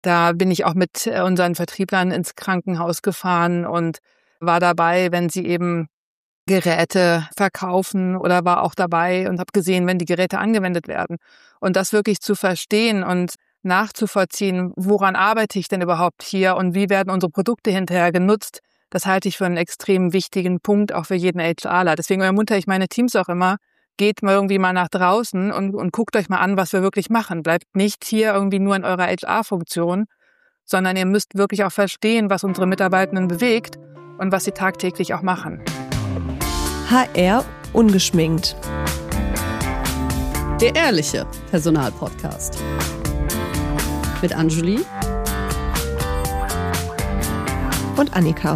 Da bin ich auch mit unseren Vertrieblern ins Krankenhaus gefahren und war dabei, wenn sie eben Geräte verkaufen, oder war auch dabei und habe gesehen, wenn die Geräte angewendet werden. Und das wirklich zu verstehen und nachzuvollziehen, woran arbeite ich denn überhaupt hier und wie werden unsere Produkte hinterher genutzt, das halte ich für einen extrem wichtigen Punkt, auch für jeden HRler. Deswegen ermuntere ich meine Teams auch immer, geht mal irgendwie mal nach draußen und guckt euch mal an, was wir wirklich machen. Bleibt nicht hier irgendwie nur in eurer HR-Funktion, sondern ihr müsst wirklich auch verstehen, was unsere Mitarbeitenden bewegt und was sie tagtäglich auch machen. HR ungeschminkt. Der ehrliche Personalpodcast. Mit Anjuli Und Annika.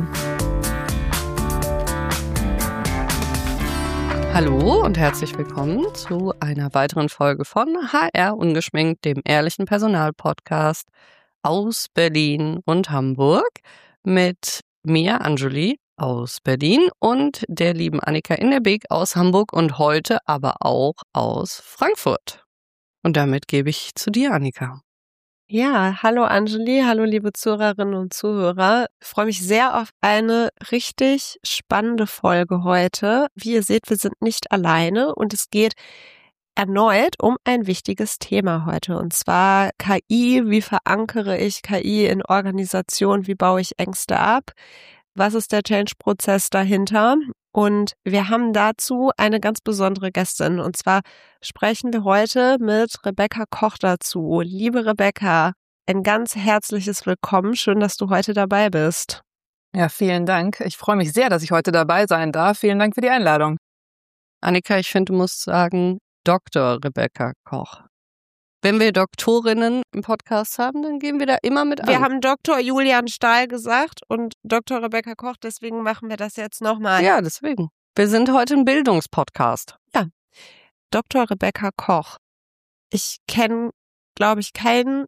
Hallo und herzlich willkommen zu einer weiteren Folge von HR ungeschminkt, dem ehrlichen Personalpodcast aus Berlin und Hamburg mit mir, Anjuli, aus Berlin und der lieben Annika in der Beek aus Hamburg und heute aber auch aus Frankfurt. Und damit gebe ich zu dir, Annika. Ja, hallo Anjuli, hallo liebe Zuhörerinnen und Zuhörer. Ich freue mich sehr auf eine richtig spannende Folge heute. Wie ihr seht, wir sind nicht alleine und es geht erneut um ein wichtiges Thema heute, und zwar KI. Wie verankere ich KI in Organisationen? Wie baue ich Ängste ab? Was ist der Change-Prozess dahinter? Und wir haben dazu eine ganz besondere Gästin. Und zwar sprechen wir heute mit Rebecca Koch dazu. Liebe Rebecca, ein ganz herzliches Willkommen. Schön, dass du heute dabei bist. Ja, vielen Dank. Ich freue mich sehr, dass ich heute dabei sein darf. Vielen Dank für die Einladung. Annika, ich finde, du musst sagen, Dr. Rebecca Koch. Wenn wir Doktorinnen im Podcast haben, dann gehen wir da immer mit an. Wir haben Dr. Julian Stahl gesagt und Dr. Rebecca Koch, deswegen machen wir das jetzt nochmal. Ja, deswegen. Wir sind heute ein Bildungspodcast. Ja, Dr. Rebecca Koch. Ich kenne, glaube ich, keinen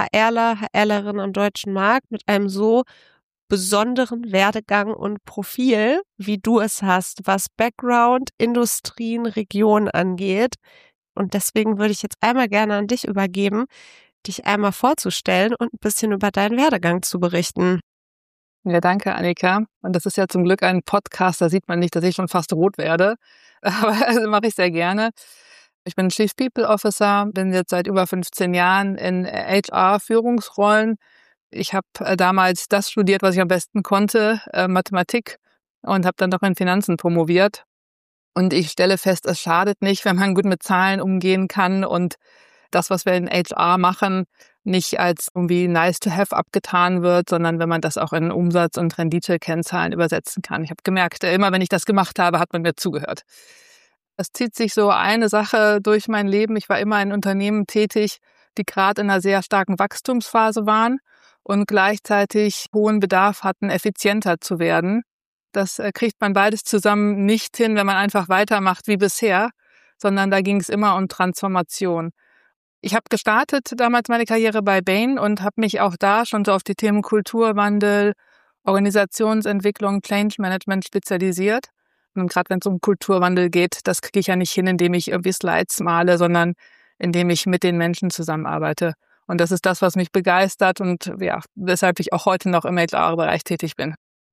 HRlerin am deutschen Markt mit einem so besonderen Werdegang und Profil, wie du es hast, was Background, Industrien, Regionen angeht. Und deswegen würde ich jetzt einmal gerne an dich übergeben, dich einmal vorzustellen und ein bisschen über deinen Werdegang zu berichten. Ja, danke, Annika. Und das ist ja zum Glück ein Podcast, da sieht man nicht, dass ich schon fast rot werde. Aber das mache ich sehr gerne. Ich bin Chief People Officer, bin jetzt seit über 15 Jahren in HR-Führungsrollen. Ich habe damals das studiert, was ich am besten konnte, Mathematik, und habe dann noch in Finanzen promoviert. Und ich stelle fest, es schadet nicht, wenn man gut mit Zahlen umgehen kann und das, was wir in HR machen, nicht als irgendwie nice to have abgetan wird, sondern wenn man das auch in Umsatz- und Rendite-Kennzahlen übersetzen kann. Ich habe gemerkt, immer wenn ich das gemacht habe, hat man mir zugehört. Es zieht sich so eine Sache durch mein Leben. Ich war immer in Unternehmen tätig, die gerade in einer sehr starken Wachstumsphase waren und gleichzeitig hohen Bedarf hatten, effizienter zu werden. Das kriegt man beides zusammen nicht hin, wenn man einfach weitermacht wie bisher, sondern da ging es immer um Transformation. Ich habe gestartet damals meine Karriere bei Bain und habe mich auch da schon so auf die Themen Kulturwandel, Organisationsentwicklung, Change Management spezialisiert. Und gerade wenn es um Kulturwandel geht, das kriege ich ja nicht hin, indem ich irgendwie Slides male, sondern indem ich mit den Menschen zusammenarbeite. Und das ist das, was mich begeistert und ja, weshalb ich auch heute noch im HR-Bereich tätig bin.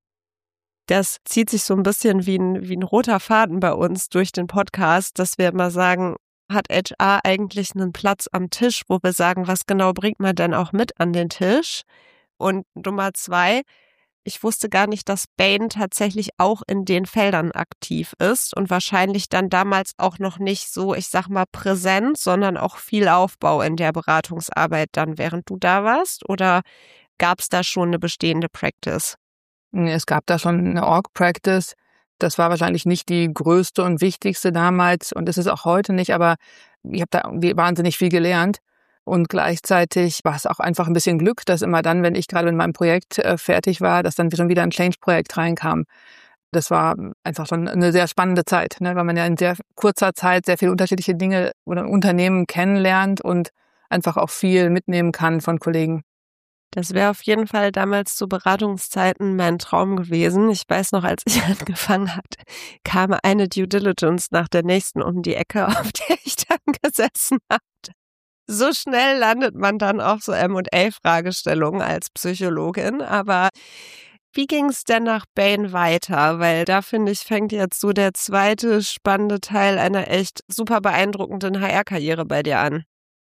Das zieht sich so ein bisschen wie ein roter Faden bei uns durch den Podcast, dass wir immer sagen, hat HR eigentlich einen Platz am Tisch, wo wir sagen, was genau bringt man denn auch mit an den Tisch? Und Nummer 2, ich wusste gar nicht, dass Bain tatsächlich auch in den Feldern aktiv ist und wahrscheinlich dann damals auch noch nicht so, ich sag mal, präsent, sondern auch viel Aufbau in der Beratungsarbeit dann, während du da warst? Oder gab es da schon eine bestehende Practice? Es gab da schon eine Org-Practice. Das war wahrscheinlich nicht die größte und wichtigste damals und ist es auch heute nicht, aber ich habe da irgendwie wahnsinnig viel gelernt. Und gleichzeitig war es auch einfach ein bisschen Glück, dass immer dann, wenn ich gerade mit meinem Projekt fertig war, dass dann schon wieder ein Change-Projekt reinkam. Das war einfach schon eine sehr spannende Zeit, ne, weil man ja in sehr kurzer Zeit sehr viele unterschiedliche Dinge oder Unternehmen kennenlernt und einfach auch viel mitnehmen kann von Kollegen. Das wäre auf jeden Fall damals zu Beratungszeiten mein Traum gewesen. Ich weiß noch, als ich angefangen hatte, kam eine Due Diligence nach der nächsten um die Ecke, auf der ich dann gesessen habe. So schnell landet man dann auf so M&A-Fragestellungen als Psychologin. Aber wie ging es denn nach Bain weiter? Weil da, finde ich, fängt jetzt so der zweite spannende Teil einer echt super beeindruckenden HR-Karriere bei dir an.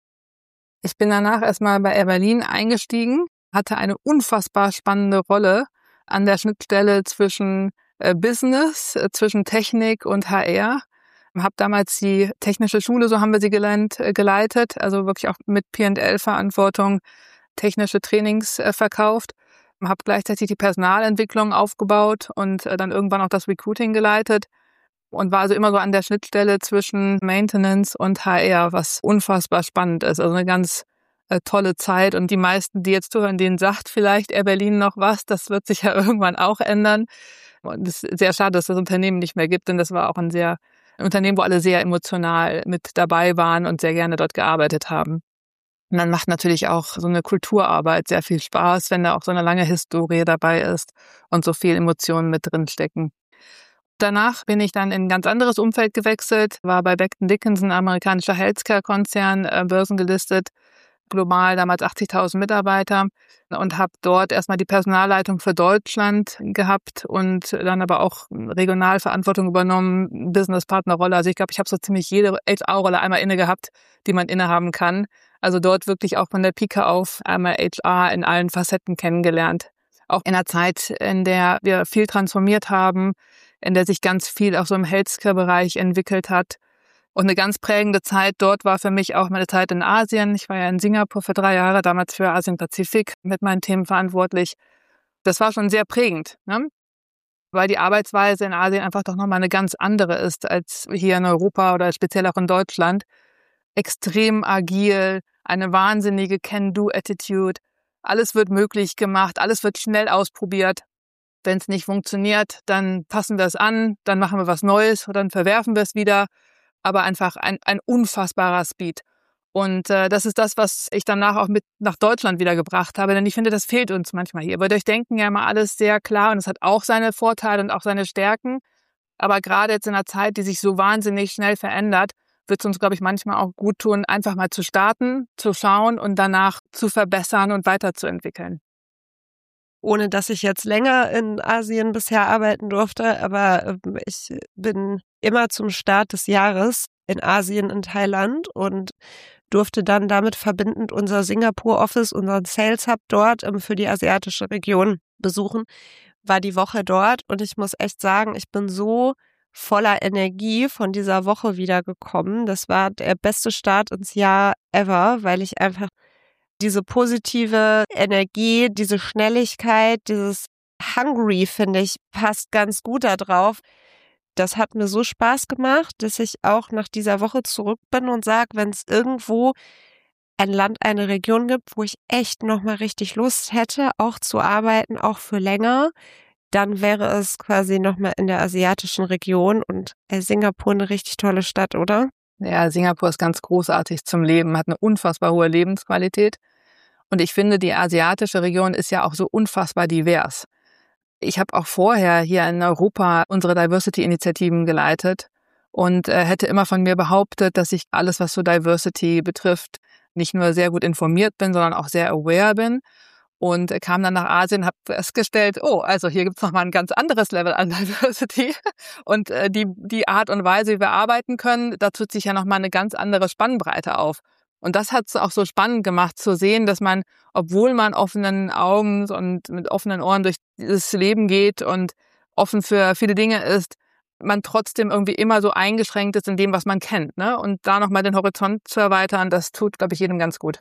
Ich bin danach erstmal bei Air Berlin eingestiegen, hatte eine unfassbar spannende Rolle an der Schnittstelle zwischen Business, zwischen Technik und HR. Habe damals die technische Schule, so haben wir sie geleitet, also wirklich auch mit P&L-Verantwortung technische Trainings verkauft. Habe gleichzeitig die Personalentwicklung aufgebaut und dann irgendwann auch das Recruiting geleitet und war also immer so an der Schnittstelle zwischen Maintenance und HR, was unfassbar spannend ist. Also eine ganz tolle Zeit, und die meisten, die jetzt zuhören, denen sagt vielleicht Air Berlin noch was. Das wird sich ja irgendwann auch ändern. Und es ist sehr schade, dass das Unternehmen nicht mehr gibt, denn das war auch ein Unternehmen, wo alle sehr emotional mit dabei waren und sehr gerne dort gearbeitet haben. Und dann macht natürlich auch so eine Kulturarbeit sehr viel Spaß, wenn da auch so eine lange Historie dabei ist und so viel Emotionen mit drin stecken. Danach bin ich dann in ein ganz anderes Umfeld gewechselt, war bei Becton Dickinson, amerikanischer Healthcare-Konzern, börsengelistet, global damals 80.000 Mitarbeiter, und habe dort erstmal die Personalleitung für Deutschland gehabt und dann aber auch Regionalverantwortung übernommen, Businesspartnerrolle. Also ich glaube, ich habe so ziemlich jede HR-Rolle einmal inne gehabt, die man innehaben kann. Also dort wirklich auch von der Pike auf einmal HR in allen Facetten kennengelernt. Auch in einer Zeit, in der wir viel transformiert haben, in der sich ganz viel auch so im Healthcare-Bereich entwickelt hat. Und eine ganz prägende Zeit dort war für mich auch meine Zeit in Asien. Ich war ja in Singapur für 3 Jahre, damals für Asien-Pazifik mit meinen Themen verantwortlich. Das war schon sehr prägend, ne? Weil die Arbeitsweise in Asien einfach doch nochmal eine ganz andere ist als hier in Europa oder speziell auch in Deutschland. Extrem agil, eine wahnsinnige Can-Do-Attitude. Alles wird möglich gemacht, alles wird schnell ausprobiert. Wenn es nicht funktioniert, dann passen wir es an, dann machen wir was Neues oder dann verwerfen wir es wieder. Aber einfach ein unfassbarer Speed. Und das ist das, was ich danach auch mit nach Deutschland wieder gebracht habe, denn ich finde, das fehlt uns manchmal hier. Wir durchdenken ja immer alles sehr klar und es hat auch seine Vorteile und auch seine Stärken. Aber gerade jetzt in einer Zeit, die sich so wahnsinnig schnell verändert, wird es uns, glaube ich, manchmal auch gut tun, einfach mal zu starten, zu schauen und danach zu verbessern und weiterzuentwickeln. Ohne dass ich jetzt länger in Asien bisher arbeiten durfte, aber ich bin immer zum Start des Jahres in Asien, in Thailand, und durfte dann damit verbindend unser Singapur-Office, unseren Sales-Hub dort für die asiatische Region besuchen. War die Woche dort und ich muss echt sagen, ich bin so voller Energie von dieser Woche wiedergekommen. Das war der beste Start ins Jahr ever, weil ich einfach diese positive Energie, diese Schnelligkeit, dieses Hungry, finde ich, passt ganz gut da drauf. Das hat mir so Spaß gemacht, dass ich auch nach dieser Woche zurück bin und sage, wenn es irgendwo ein Land, eine Region gibt, wo ich echt nochmal richtig Lust hätte, auch zu arbeiten, auch für länger, dann wäre es quasi nochmal in der asiatischen Region, und Singapur eine richtig tolle Stadt, oder? Ja, Singapur ist ganz großartig zum Leben, hat eine unfassbar hohe Lebensqualität. Und ich finde, die asiatische Region ist ja auch so unfassbar divers. Ich habe auch vorher hier in Europa unsere Diversity-Initiativen geleitet und hätte immer von mir behauptet, dass ich alles, was so Diversity betrifft, nicht nur sehr gut informiert bin, sondern auch sehr aware bin. Und kam dann nach Asien, habe festgestellt, oh, also hier gibt's noch mal ein ganz anderes Level an Diversity. Und die Art und Weise, wie wir arbeiten können, da tut sich ja noch mal eine ganz andere Spannbreite auf. Und das hat es auch so spannend gemacht zu sehen, dass man, obwohl man offenen Augen und mit offenen Ohren durch dieses Leben geht und offen für viele Dinge ist, man trotzdem irgendwie immer so eingeschränkt ist in dem, was man kennt, ne? Und da nochmal den Horizont zu erweitern, das tut, glaube ich, jedem ganz gut.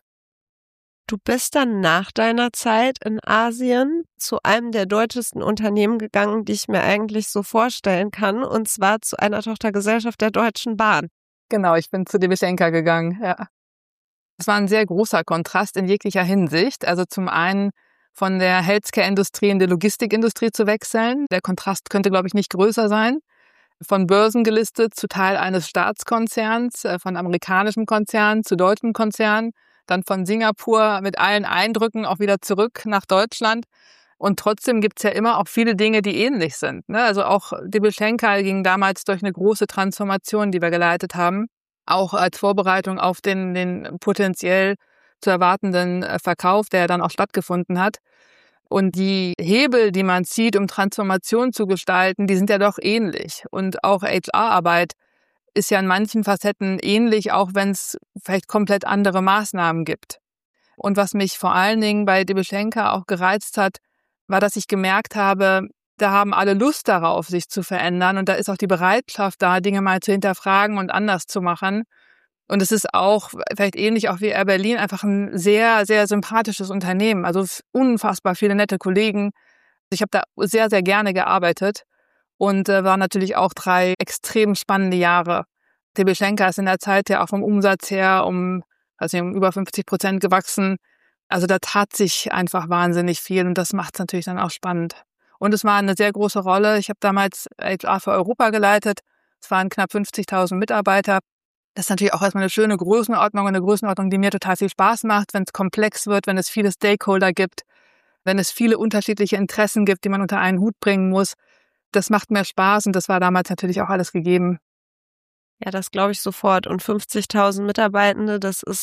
Du bist dann nach deiner Zeit in Asien zu einem der deutschesten Unternehmen gegangen, die ich mir eigentlich so vorstellen kann, und zwar zu einer Tochtergesellschaft der Deutschen Bahn. Genau, ich bin zu DB Schenker gegangen, ja. Es war ein sehr großer Kontrast in jeglicher Hinsicht. Also zum einen von der Healthcare-Industrie in die Logistikindustrie zu wechseln. Der Kontrast könnte, glaube ich, nicht größer sein. Von Börsen gelistet zu Teil eines Staatskonzerns, von amerikanischem Konzern zu deutschem Konzern, dann von Singapur mit allen Eindrücken auch wieder zurück nach Deutschland. Und trotzdem gibt's ja immer auch viele Dinge, die ähnlich sind, ne? Also auch DB Schenker ging damals durch eine große Transformation, die wir geleitet haben. auch als Vorbereitung auf den potenziell zu erwartenden Verkauf, der dann auch stattgefunden hat. Und die Hebel, die man zieht, um Transformation zu gestalten, die sind ja doch ähnlich. Und auch HR-Arbeit ist ja in manchen Facetten ähnlich, auch wenn es vielleicht komplett andere Maßnahmen gibt. Und was mich vor allen Dingen bei DB Schenker auch gereizt hat, war, dass ich gemerkt habe, da haben alle Lust darauf, sich zu verändern. Und da ist auch die Bereitschaft da, Dinge mal zu hinterfragen und anders zu machen. Und es ist auch, vielleicht ähnlich auch wie Air Berlin, einfach ein sehr, sehr sympathisches Unternehmen. Also unfassbar viele nette Kollegen. Ich habe da sehr, sehr gerne gearbeitet und waren natürlich auch 3 extrem spannende Jahre. DB Schenker ist in der Zeit ja auch vom Umsatz her um über 50% gewachsen. Also da tat sich einfach wahnsinnig viel und das macht es natürlich dann auch spannend. Und es war eine sehr große Rolle. Ich habe damals HR für Europa geleitet. Es waren knapp 50.000 Mitarbeiter. Das ist natürlich auch erstmal eine schöne Größenordnung, die mir total viel Spaß macht, wenn es komplex wird, wenn es viele Stakeholder gibt, wenn es viele unterschiedliche Interessen gibt, die man unter einen Hut bringen muss. Das macht mir Spaß und das war damals natürlich auch alles gegeben. Ja, das glaube ich sofort. Und 50.000 Mitarbeitende,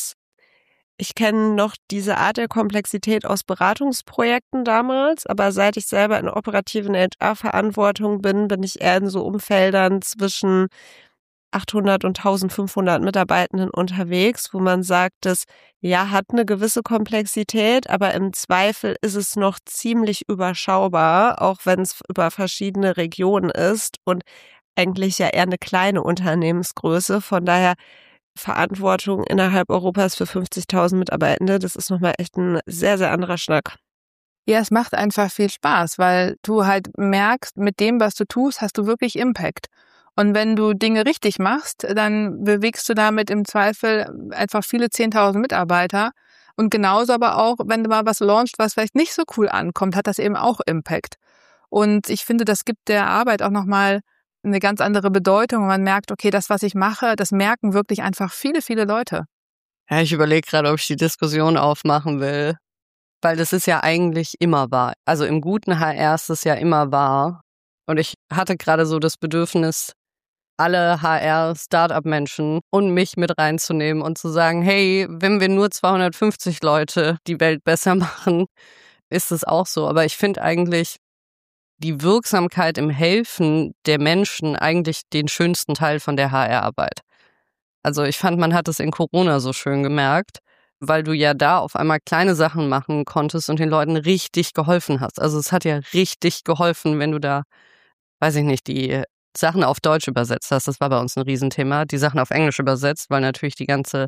ich kenne noch diese Art der Komplexität aus Beratungsprojekten damals, aber seit ich selber in operativen HR-Verantwortung bin ich eher in so Umfeldern zwischen 800 und 1.500 Mitarbeitenden unterwegs, wo man sagt, das ja hat eine gewisse Komplexität, aber im Zweifel ist es noch ziemlich überschaubar, auch wenn es über verschiedene Regionen ist und eigentlich ja eher eine kleine Unternehmensgröße. Von daher Verantwortung innerhalb Europas für 50.000 Mitarbeitende, das ist nochmal echt ein sehr, sehr anderer Schnack. Ja, es macht einfach viel Spaß, weil du halt merkst, mit dem, was du tust, hast du wirklich Impact. Und wenn du Dinge richtig machst, dann bewegst du damit im Zweifel einfach viele 10.000 Mitarbeiter. Und genauso aber auch, wenn du mal was launchst, was vielleicht nicht so cool ankommt, hat das eben auch Impact. Und ich finde, das gibt der Arbeit auch nochmal eine ganz andere Bedeutung. Und man merkt, okay, das, was ich mache, das merken wirklich einfach viele, viele Leute. Ja, ich überlege gerade, ob ich die Diskussion aufmachen will. Weil das ist ja eigentlich immer wahr. Also im guten HR ist es ja immer wahr. Und ich hatte gerade so das Bedürfnis, alle HR-Startup-Menschen und mich mit reinzunehmen und zu sagen, hey, wenn wir nur 250 Leute die Welt besser machen, ist es auch so. Aber ich finde eigentlich die Wirksamkeit im Helfen der Menschen eigentlich den schönsten Teil von der HR-Arbeit. Also ich fand, man hat es in Corona so schön gemerkt, weil du ja da auf einmal kleine Sachen machen konntest und den Leuten richtig geholfen hast. Also es hat ja richtig geholfen, wenn du da, weiß ich nicht, die Sachen auf Deutsch übersetzt hast. Das war bei uns ein Riesenthema. Die Sachen auf Englisch übersetzt, weil natürlich die ganze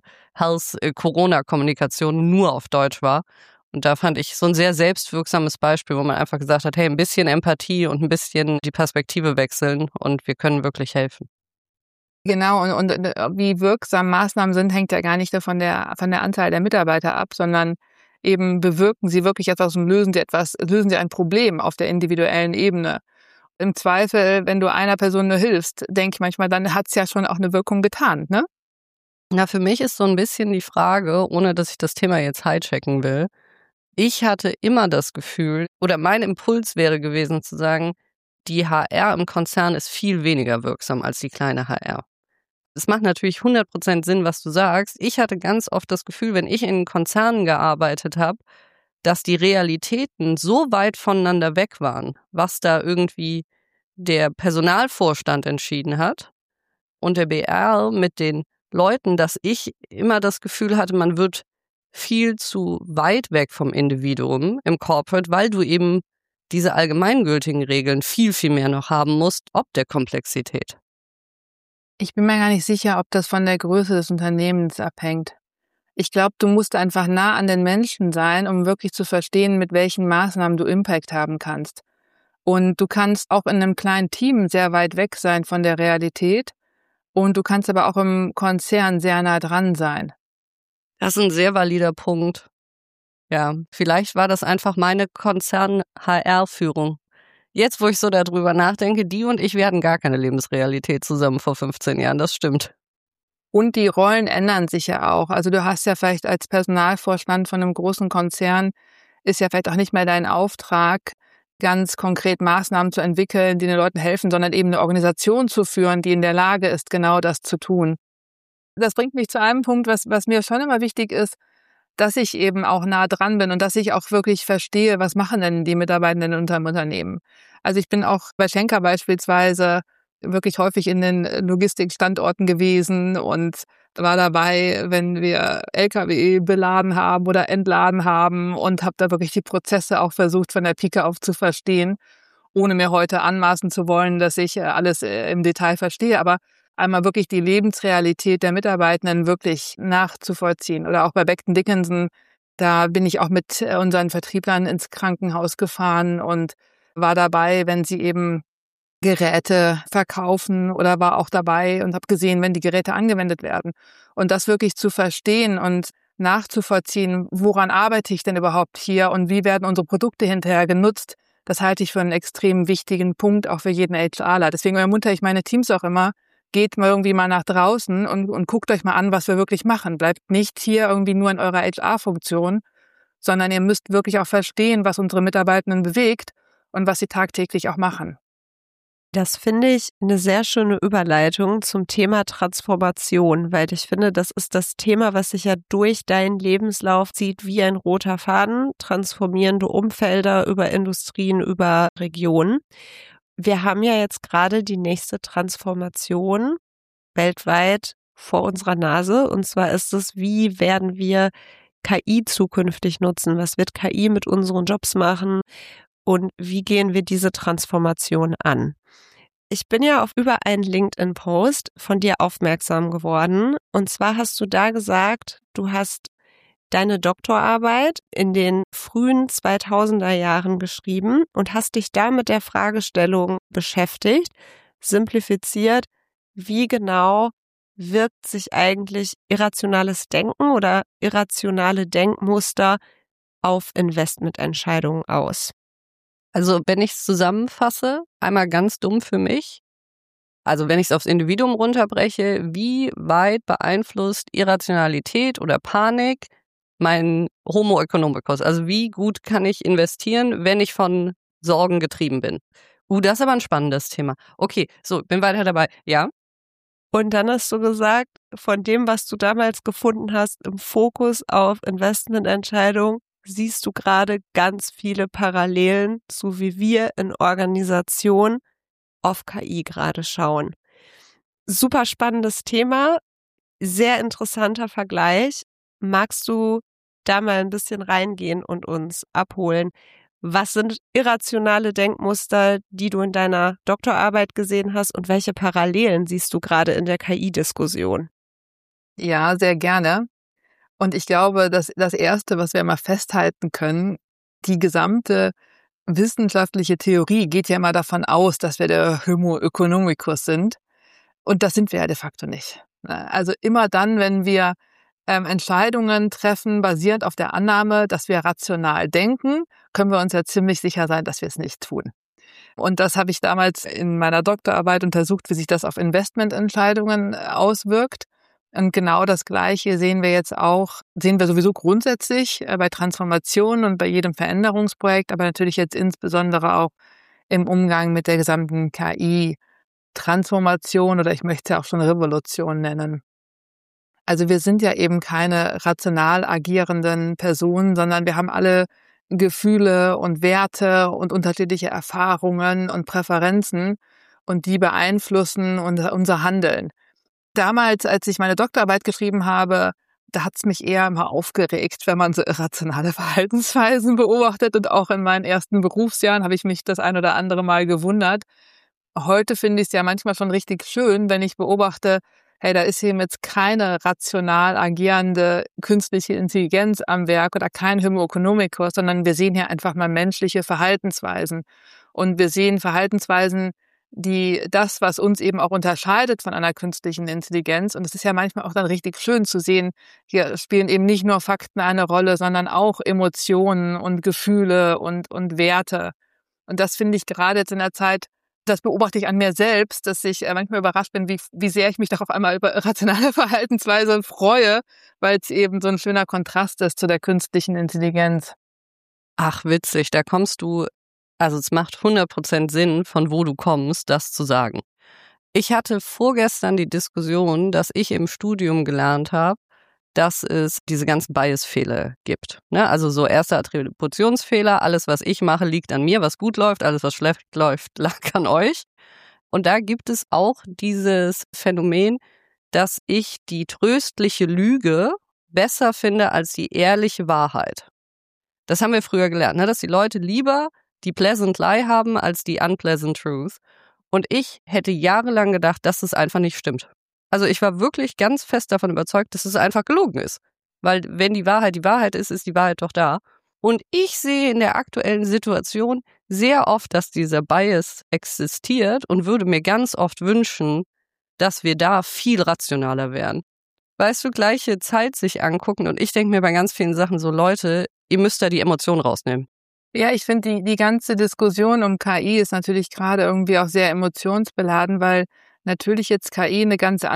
Health-Corona-Kommunikation nur auf Deutsch war. Und da fand ich so ein sehr selbstwirksames Beispiel, wo man einfach gesagt hat, hey, ein bisschen Empathie und ein bisschen die Perspektive wechseln und wir können wirklich helfen. Genau, und wie wirksam Maßnahmen sind, hängt ja gar nicht von der Anzahl der Mitarbeiter ab, sondern eben bewirken sie wirklich etwas und lösen sie ein Problem auf der individuellen Ebene. Im Zweifel, wenn du einer Person nur hilfst, denke ich manchmal, dann hat es ja schon auch eine Wirkung getan, ne? Na, für mich ist so ein bisschen die Frage, ohne dass ich das Thema jetzt hijacken will, ich hatte immer das Gefühl, oder mein Impuls wäre gewesen zu sagen, die HR im Konzern ist viel weniger wirksam als die kleine HR. Es macht natürlich 100% Sinn, was du sagst. Ich hatte ganz oft das Gefühl, wenn ich in Konzernen gearbeitet habe, dass die Realitäten so weit voneinander weg waren, was da irgendwie der Personalvorstand entschieden hat und der BR mit den Leuten, dass ich immer das Gefühl hatte, man wird viel zu weit weg vom Individuum im Corporate, weil du eben diese allgemeingültigen Regeln viel, viel mehr noch haben musst, ob der Komplexität. Ich bin mir gar nicht sicher, ob das von der Größe des Unternehmens abhängt. Ich glaube, du musst einfach nah an den Menschen sein, um wirklich zu verstehen, mit welchen Maßnahmen du Impact haben kannst. Und du kannst auch in einem kleinen Team sehr weit weg sein von der Realität. Und du kannst aber auch im Konzern sehr nah dran sein. Das ist ein sehr valider Punkt. Ja, vielleicht war das einfach meine Konzern-HR-Führung. Jetzt, wo ich so darüber nachdenke, die und ich, wir hatten gar keine Lebensrealität zusammen vor 15 Jahren, das stimmt. Und die Rollen ändern sich ja auch. Also du hast ja vielleicht als Personalvorstand von einem großen Konzern, ist ja vielleicht auch nicht mehr dein Auftrag, ganz konkret Maßnahmen zu entwickeln, die den Leuten helfen, sondern eben eine Organisation zu führen, die in der Lage ist, genau das zu tun. Das bringt mich zu einem Punkt, was mir schon immer wichtig ist, dass ich eben auch nah dran bin und dass ich auch wirklich verstehe, was machen denn die Mitarbeitenden in unserem Unternehmen. Also ich bin auch bei Schenker beispielsweise wirklich häufig in den Logistikstandorten gewesen und war dabei, wenn wir LKW beladen haben oder entladen haben und habe da wirklich die Prozesse auch versucht, von der Pike auf zu verstehen, ohne mir heute anmaßen zu wollen, dass ich alles im Detail verstehe, aber einmal wirklich die Lebensrealität der Mitarbeitenden wirklich nachzuvollziehen. Oder auch bei Becton Dickinson, da bin ich auch mit unseren Vertrieblern ins Krankenhaus gefahren und war dabei, wenn sie eben Geräte verkaufen oder war auch dabei und habe gesehen, wenn die Geräte angewendet werden. Und das wirklich zu verstehen und nachzuvollziehen, woran arbeite ich denn überhaupt hier und wie werden unsere Produkte hinterher genutzt, das halte ich für einen extrem wichtigen Punkt, auch für jeden HRler. Deswegen ermuntere ich meine Teams auch immer, geht mal irgendwie mal nach draußen und guckt euch mal an, was wir wirklich machen. Bleibt nicht hier irgendwie nur in eurer HR-Funktion, sondern ihr müsst wirklich auch verstehen, was unsere Mitarbeitenden bewegt und was sie tagtäglich auch machen. Das finde ich eine sehr schöne Überleitung zum Thema Transformation, weil ich finde, das ist das Thema, was sich ja durch deinen Lebenslauf zieht wie ein roter Faden, transformierende Umfelder über Industrien, über Regionen. Wir haben ja jetzt gerade die nächste Transformation weltweit vor unserer Nase, und zwar ist es, wie werden wir KI zukünftig nutzen? Was wird KI mit unseren Jobs machen? Und wie gehen wir diese Transformation an? Ich bin ja auf über einen LinkedIn-Post von dir aufmerksam geworden. Und zwar hast du da gesagt, du hast deine Doktorarbeit in den frühen 2000er Jahren geschrieben und hast dich da mit der Fragestellung beschäftigt, simplifiziert, wie genau wirkt sich eigentlich irrationales Denken oder irrationale Denkmuster auf Investmententscheidungen aus? Also wenn ich es zusammenfasse, einmal ganz dumm für mich, also wenn ich es aufs Individuum runterbreche, wie weit beeinflusst Irrationalität oder Panik mein Homo economicus? Also wie gut kann ich investieren, wenn ich von Sorgen getrieben bin? Das ist aber ein spannendes Thema. Okay, so, bin weiter dabei. Ja? Und dann hast du gesagt, von dem, was du damals gefunden hast, im Fokus auf Investmententscheidungen, siehst du gerade ganz viele Parallelen, so wie wir in Organisationen auf KI gerade schauen. Super spannendes Thema, sehr interessanter Vergleich. Magst du da mal ein bisschen reingehen und uns abholen? Was sind irrationale Denkmuster, die du in deiner Doktorarbeit gesehen hast, und welche Parallelen siehst du gerade in der KI-Diskussion? Ja, sehr gerne. Und ich glaube, dass das Erste, was wir mal festhalten können, die gesamte wissenschaftliche Theorie geht ja immer davon aus, dass wir der Homo economicus sind. Und das sind wir ja de facto nicht. Also immer dann, wenn wir Entscheidungen treffen, basierend auf der Annahme, dass wir rational denken, können wir uns ja ziemlich sicher sein, dass wir es nicht tun. Und das habe ich damals in meiner Doktorarbeit untersucht, wie sich das auf Investmententscheidungen auswirkt. Und genau das Gleiche sehen wir sowieso grundsätzlich bei Transformationen und bei jedem Veränderungsprojekt, aber natürlich jetzt insbesondere auch im Umgang mit der gesamten KI-Transformation oder ich möchte es ja auch schon Revolution nennen. Also wir sind ja eben keine rational agierenden Personen, sondern wir haben alle Gefühle und Werte und unterschiedliche Erfahrungen und Präferenzen und die beeinflussen unser Handeln. Damals, als ich meine Doktorarbeit geschrieben habe, da hat es mich eher mal aufgeregt, wenn man so irrationale Verhaltensweisen beobachtet. Und auch in meinen ersten Berufsjahren habe ich mich das ein oder andere Mal gewundert. Heute finde ich es ja manchmal schon richtig schön, wenn ich beobachte, hey, da ist eben jetzt keine rational agierende künstliche Intelligenz am Werk oder kein Homo economicus, sondern wir sehen hier einfach mal menschliche Verhaltensweisen. Und wir sehen Verhaltensweisen, die das, was uns eben auch unterscheidet von einer künstlichen Intelligenz. Und es ist ja manchmal auch dann richtig schön zu sehen, hier spielen eben nicht nur Fakten eine Rolle, sondern auch Emotionen und Gefühle und Werte. Und das finde ich gerade jetzt in der Zeit, das beobachte ich an mir selbst, dass ich manchmal überrascht bin, wie sehr ich mich doch auf einmal über rationale Verhaltensweise freue, weil es eben so ein schöner Kontrast ist zu der künstlichen Intelligenz. Ach, witzig, da kommst du, also es macht 100% Sinn, von wo du kommst, das zu sagen. Ich hatte vorgestern die Diskussion, dass ich im Studium gelernt habe, dass es diese ganzen Bias-Fehler gibt. Ne? Also so erster Attributionsfehler, alles, was ich mache, liegt an mir, was gut läuft, alles, was schlecht läuft, lag an euch. Und da gibt es auch dieses Phänomen, dass ich die tröstliche Lüge besser finde als die ehrliche Wahrheit. Das haben wir früher gelernt, ne? Dass die Leute lieber die pleasant lie haben als die unpleasant truth. Und ich hätte jahrelang gedacht, dass das einfach nicht stimmt. Also ich war wirklich ganz fest davon überzeugt, dass es einfach gelogen ist. Weil wenn die Wahrheit ist, ist die Wahrheit doch da. Und ich sehe in der aktuellen Situation sehr oft, dass dieser Bias existiert und würde mir ganz oft wünschen, dass wir da viel rationaler wären. Weißt du, gleiche Zeit sich angucken und ich denke mir bei ganz vielen Sachen so, Leute, ihr müsst da die Emotionen rausnehmen. Ja, ich finde, die ganze Diskussion um KI ist natürlich gerade irgendwie auch sehr emotionsbeladen, weil natürlich jetzt KI ein ganz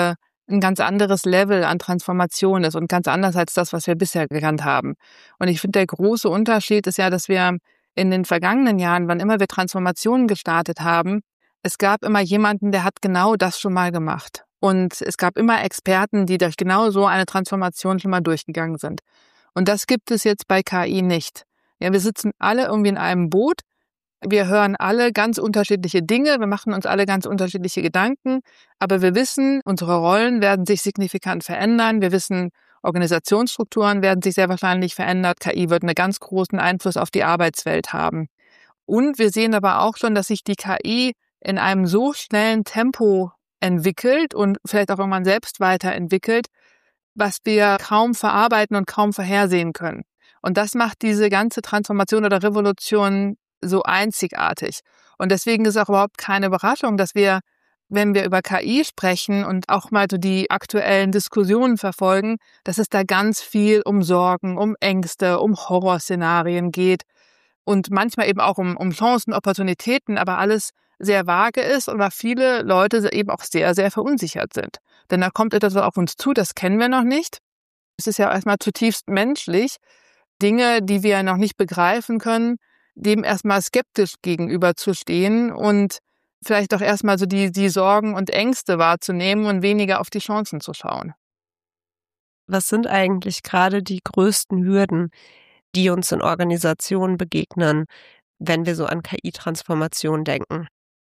anderes Level an Transformation ist und ganz anders als das, was wir bisher gekannt haben. Und ich finde, der große Unterschied ist ja, dass wir in den vergangenen Jahren, wann immer wir Transformationen gestartet haben, es gab immer jemanden, der hat genau das schon mal gemacht. Und es gab immer Experten, die durch genau so eine Transformation schon mal durchgegangen sind. Und das gibt es jetzt bei KI nicht. Ja, wir sitzen alle irgendwie in einem Boot. Wir hören alle ganz unterschiedliche Dinge. Wir machen uns alle ganz unterschiedliche Gedanken. Aber wir wissen, unsere Rollen werden sich signifikant verändern. Wir wissen, Organisationsstrukturen werden sich sehr wahrscheinlich verändern. KI wird einen ganz großen Einfluss auf die Arbeitswelt haben. Und wir sehen aber auch schon, dass sich die KI in einem so schnellen Tempo entwickelt und vielleicht auch irgendwann selbst weiterentwickelt, was wir kaum verarbeiten und kaum vorhersehen können. Und das macht diese ganze Transformation oder Revolution so einzigartig. Und deswegen ist auch überhaupt keine Überraschung, dass wir, wenn wir über KI sprechen und auch mal so die aktuellen Diskussionen verfolgen, dass es da ganz viel um Sorgen, um Ängste, um Horrorszenarien geht und manchmal eben auch um Chancen, Opportunitäten, aber alles sehr vage ist und weil viele Leute eben auch sehr, sehr verunsichert sind. Denn da kommt etwas auf uns zu, das kennen wir noch nicht. Es ist ja erstmal zutiefst menschlich, Dinge, die wir noch nicht begreifen können, dem erstmal skeptisch gegenüberzustehen und vielleicht auch erstmal so die Sorgen und Ängste wahrzunehmen und weniger auf die Chancen zu schauen. Was sind eigentlich gerade die größten Hürden, die uns in Organisationen begegnen, wenn wir so an KI-Transformation denken?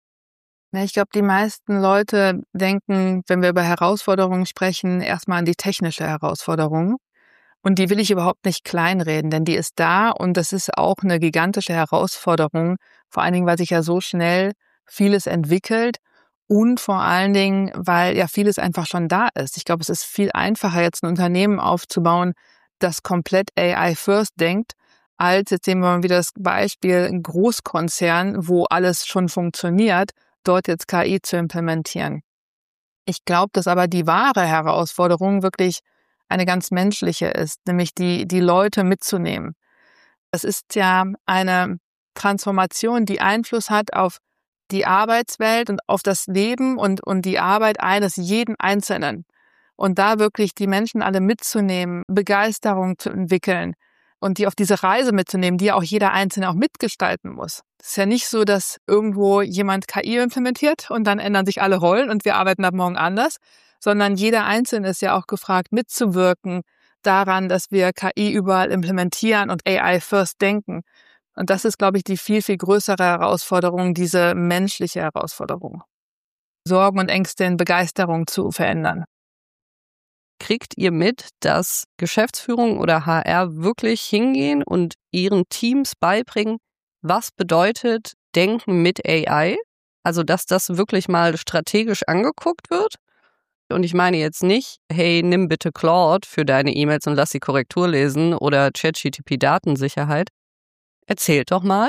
Ich glaube, die meisten Leute denken, wenn wir über Herausforderungen sprechen, erstmal an die technische Herausforderung. Und die will ich überhaupt nicht kleinreden, denn die ist da und das ist auch eine gigantische Herausforderung, vor allen Dingen, weil sich ja so schnell vieles entwickelt und vor allen Dingen, weil ja vieles einfach schon da ist. Ich glaube, es ist viel einfacher, jetzt ein Unternehmen aufzubauen, das komplett AI-first denkt, als jetzt nehmen wir mal wieder das Beispiel, ein Großkonzern, wo alles schon funktioniert, dort jetzt KI zu implementieren. Ich glaube, dass aber die wahre Herausforderung wirklich eine ganz menschliche ist, nämlich die Leute mitzunehmen. Das ist ja eine Transformation, die Einfluss hat auf die Arbeitswelt und auf das Leben und die Arbeit eines jeden Einzelnen. Und da wirklich die Menschen alle mitzunehmen, Begeisterung zu entwickeln und die auf diese Reise mitzunehmen, die ja auch jeder Einzelne auch mitgestalten muss. Es ist ja nicht so, dass irgendwo jemand KI implementiert und dann ändern sich alle Rollen und wir arbeiten ab morgen anders, sondern jeder Einzelne ist ja auch gefragt, mitzuwirken daran, dass wir KI überall implementieren und AI first denken. Und das ist, glaube ich, die viel, viel größere Herausforderung, diese menschliche Herausforderung. Sorgen und Ängste in Begeisterung zu verändern. Kriegt ihr mit, dass Geschäftsführung oder HR wirklich hingehen und ihren Teams beibringen, was bedeutet Denken mit AI? Also, dass das wirklich mal strategisch angeguckt wird? Und ich meine jetzt nicht, hey, nimm bitte Claude für deine E-Mails und lass die Korrektur lesen oder ChatGPT Datensicherheit. Erzählt doch mal.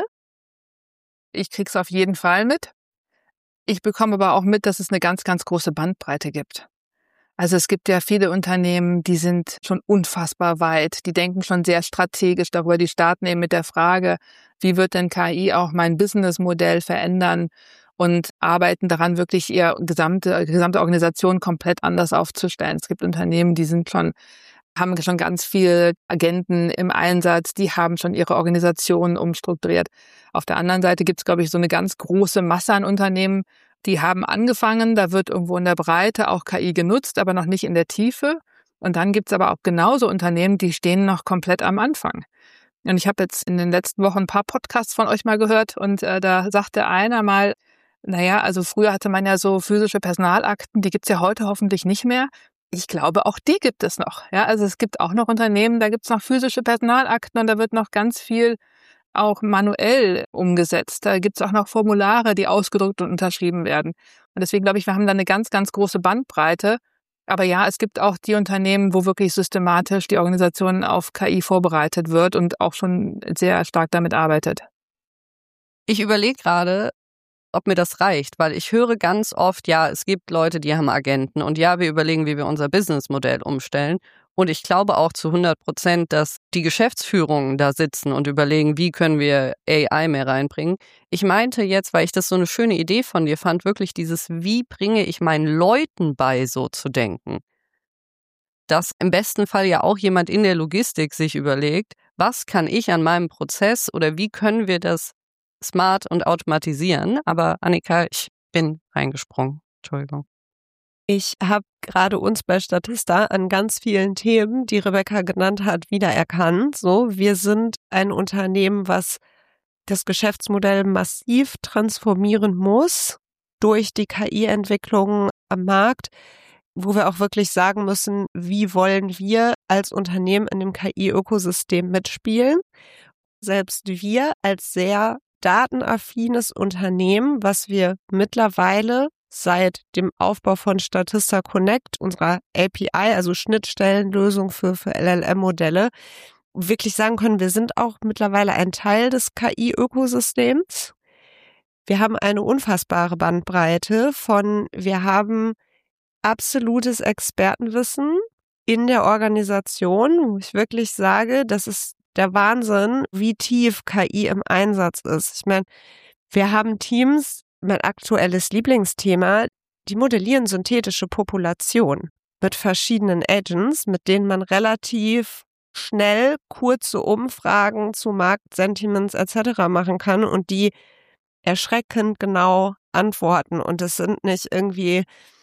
Ich krieg's auf jeden Fall mit. Ich bekomme aber auch mit, dass es eine ganz, ganz große Bandbreite gibt. Also es gibt ja viele Unternehmen, die sind schon unfassbar weit. Die denken schon sehr strategisch darüber. Die starten eben mit der Frage, wie wird denn KI auch mein Businessmodell verändern? Und arbeiten daran, wirklich ihre gesamte Organisation komplett anders aufzustellen. Es gibt Unternehmen, die haben schon ganz viele Agenten im Einsatz, die haben schon ihre Organisation umstrukturiert. Auf der anderen Seite gibt es, glaube ich, so eine ganz große Masse an Unternehmen, die haben angefangen, da wird irgendwo in der Breite auch KI genutzt, aber noch nicht in der Tiefe. Und dann gibt's aber auch genauso Unternehmen, die stehen noch komplett am Anfang. Und ich habe jetzt in den letzten Wochen ein paar Podcasts von euch mal gehört und da sagte einer mal, naja, also früher hatte man ja so physische Personalakten, die gibt's ja heute hoffentlich nicht mehr. Ich glaube, auch die gibt es noch. Ja, also es gibt auch noch Unternehmen, da gibt's noch physische Personalakten und da wird noch ganz viel auch manuell umgesetzt. Da gibt's auch noch Formulare, die ausgedruckt und unterschrieben werden. Und deswegen glaube ich, wir haben da eine ganz, ganz große Bandbreite. Aber ja, es gibt auch die Unternehmen, wo wirklich systematisch die Organisation auf KI vorbereitet wird und auch schon sehr stark damit arbeitet. Ich überlege gerade, ob mir das reicht, weil ich höre ganz oft, ja, es gibt Leute, die haben Agenten und ja, wir überlegen, wie wir unser Businessmodell umstellen. Und ich glaube auch zu 100%, dass die Geschäftsführungen da sitzen und überlegen, wie können wir AI mehr reinbringen. Ich meinte jetzt, weil ich das so eine schöne Idee von dir fand, wirklich dieses, wie bringe ich meinen Leuten bei, so zu denken. Dass im besten Fall ja auch jemand in der Logistik sich überlegt, was kann ich an meinem Prozess oder wie können wir das smart und automatisieren. Aber Annika, ich bin reingesprungen. Entschuldigung. Ich habe gerade uns bei Statista an ganz vielen Themen, die Rebecca genannt hat, wiedererkannt. So, wir sind ein Unternehmen, was das Geschäftsmodell massiv transformieren muss durch die KI-Entwicklung am Markt, wo wir auch wirklich sagen müssen, wie wollen wir als Unternehmen in dem KI-Ökosystem mitspielen. Selbst wir als sehr datenaffines Unternehmen, was wir mittlerweile seit dem Aufbau von Statista Connect, unserer API, also Schnittstellenlösung für LLM-Modelle, wirklich sagen können, wir sind auch mittlerweile ein Teil des KI-Ökosystems. Wir haben eine unfassbare Bandbreite wir haben absolutes Expertenwissen in der Organisation, wo ich wirklich sage, das ist der Wahnsinn, wie tief KI im Einsatz ist. Ich meine, wir haben Teams, mein aktuelles Lieblingsthema, die modellieren synthetische Population mit verschiedenen Agents, mit denen man relativ schnell kurze Umfragen zu Marktsentiments etc. machen kann und die erschreckend genau antworten. Und es sind nicht irgendwie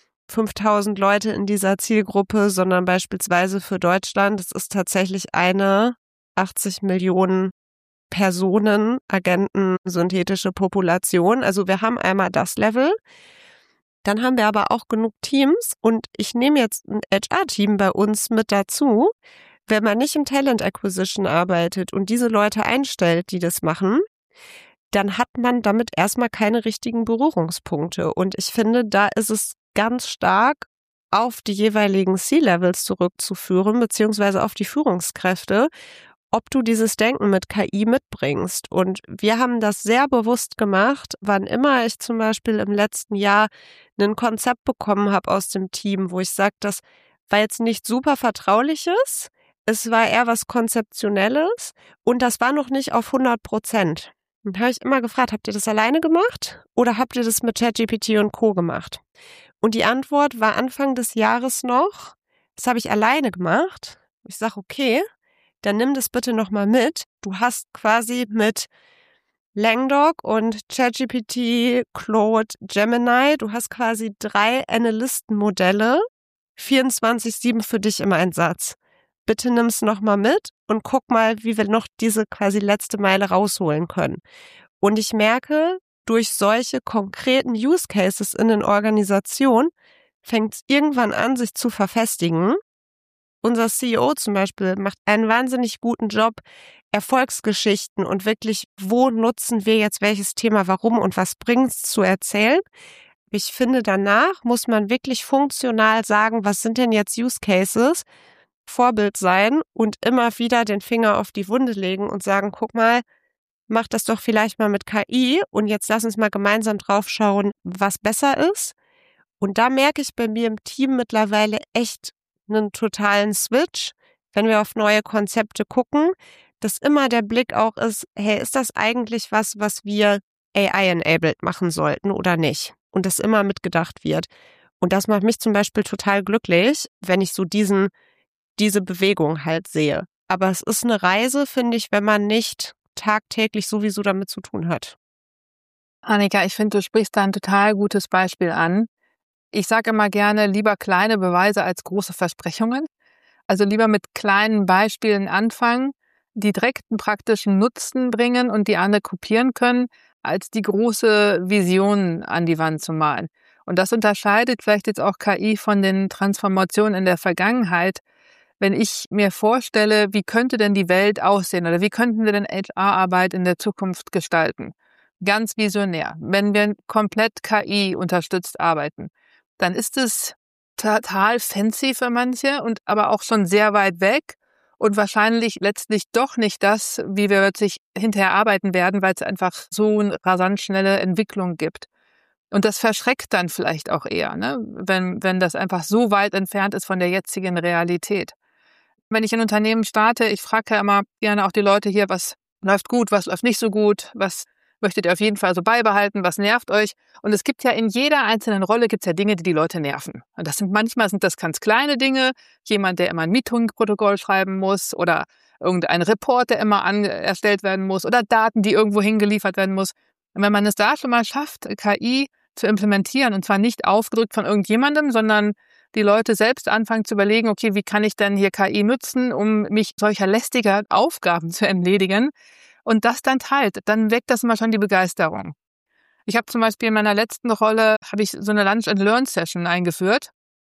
5000 Leute in dieser Zielgruppe, sondern beispielsweise für Deutschland, es ist tatsächlich eine 80 Millionen Personen, Agenten, synthetische Population. Also wir haben einmal das Level, dann haben wir aber auch genug Teams und ich nehme jetzt ein HR-Team bei uns mit dazu. Wenn man nicht im Talent Acquisition arbeitet und diese Leute einstellt, die das machen, dann hat man damit erstmal keine richtigen Berührungspunkte. Und ich finde, da ist es ganz stark auf die jeweiligen C-Levels zurückzuführen, beziehungsweise auf die Führungskräfte, ob du dieses Denken mit KI mitbringst. Und wir haben das sehr bewusst gemacht, wann immer ich zum Beispiel im letzten Jahr ein Konzept bekommen habe aus dem Team, wo ich sage, das war jetzt nicht super Vertrauliches, es war eher was Konzeptionelles und das war noch nicht auf 100%. Und habe ich immer gefragt, habt ihr das alleine gemacht oder habt ihr das mit ChatGPT und Co. gemacht? Und die Antwort war Anfang des Jahres noch, das habe ich alleine gemacht. Ich sage, okay, dann nimm das bitte nochmal mit. Du hast quasi mit Langdoc und ChatGPT, Claude, Gemini, du hast quasi 3 Analystenmodelle, 24/7 für dich im Einsatz. Bitte nimm es nochmal mit und guck mal, wie wir noch diese quasi letzte Meile rausholen können. Und ich merke, durch solche konkreten Use Cases in den Organisationen fängt es irgendwann an, sich zu verfestigen. Unser CEO zum Beispiel macht einen wahnsinnig guten Job, Erfolgsgeschichten und wirklich, wo nutzen wir jetzt welches Thema, warum und was bringt's zu erzählen. Ich finde, danach muss man wirklich funktional sagen, was sind denn jetzt Use Cases, Vorbild sein und immer wieder den Finger auf die Wunde legen und sagen, guck mal, mach das doch vielleicht mal mit KI und jetzt lass uns mal gemeinsam drauf schauen, was besser ist. Und da merke ich bei mir im Team mittlerweile echt einen totalen Switch, wenn wir auf neue Konzepte gucken, dass immer der Blick auch ist, hey, ist das eigentlich was wir AI-enabled machen sollten oder nicht? Und das immer mitgedacht wird. Und das macht mich zum Beispiel total glücklich, wenn ich so diese Bewegung halt sehe. Aber es ist eine Reise, finde ich, wenn man nicht tagtäglich sowieso damit zu tun hat. Annika, ich finde, du sprichst da ein total gutes Beispiel an. Ich sage immer gerne, lieber kleine Beweise als große Versprechungen. Also lieber mit kleinen Beispielen anfangen, die direkten praktischen Nutzen bringen und die andere kopieren können, als die große Vision an die Wand zu malen. Und das unterscheidet vielleicht jetzt auch KI von den Transformationen in der Vergangenheit. Wenn ich mir vorstelle, wie könnte denn die Welt aussehen oder wie könnten wir denn HR-Arbeit in der Zukunft gestalten? Ganz visionär. Wenn wir komplett KI unterstützt arbeiten, dann ist es total fancy für manche und aber auch schon sehr weit weg und wahrscheinlich letztlich doch nicht das, wie wir wirklich hinterher arbeiten werden, weil es einfach so eine rasant schnelle Entwicklung gibt. Und das verschreckt dann vielleicht auch eher, ne? Wenn das einfach so weit entfernt ist von der jetzigen Realität. Wenn ich ein Unternehmen starte, ich frage ja immer gerne auch die Leute hier, was läuft gut, was läuft nicht so gut, was möchtet ihr auf jeden Fall so beibehalten, was nervt euch? Und es gibt ja in jeder einzelnen Rolle gibt's ja Dinge, die die Leute nerven. Und manchmal sind das ganz kleine Dinge, jemand, der immer ein Meeting-Protokoll schreiben muss oder irgendein Report, der immer erstellt werden muss oder Daten, die irgendwo hingeliefert werden muss. Und wenn man es da schon mal schafft, KI zu implementieren, und zwar nicht aufgedrückt von irgendjemandem, sondern die Leute selbst anfangen zu überlegen, okay, wie kann ich denn hier KI nutzen, um mich solcher lästiger Aufgaben zu entledigen, und das dann teilt, dann weckt das immer schon die Begeisterung. Ich habe zum Beispiel in meiner letzten Rolle, habe ich so eine Lunch-and-Learn-Session eingeführt.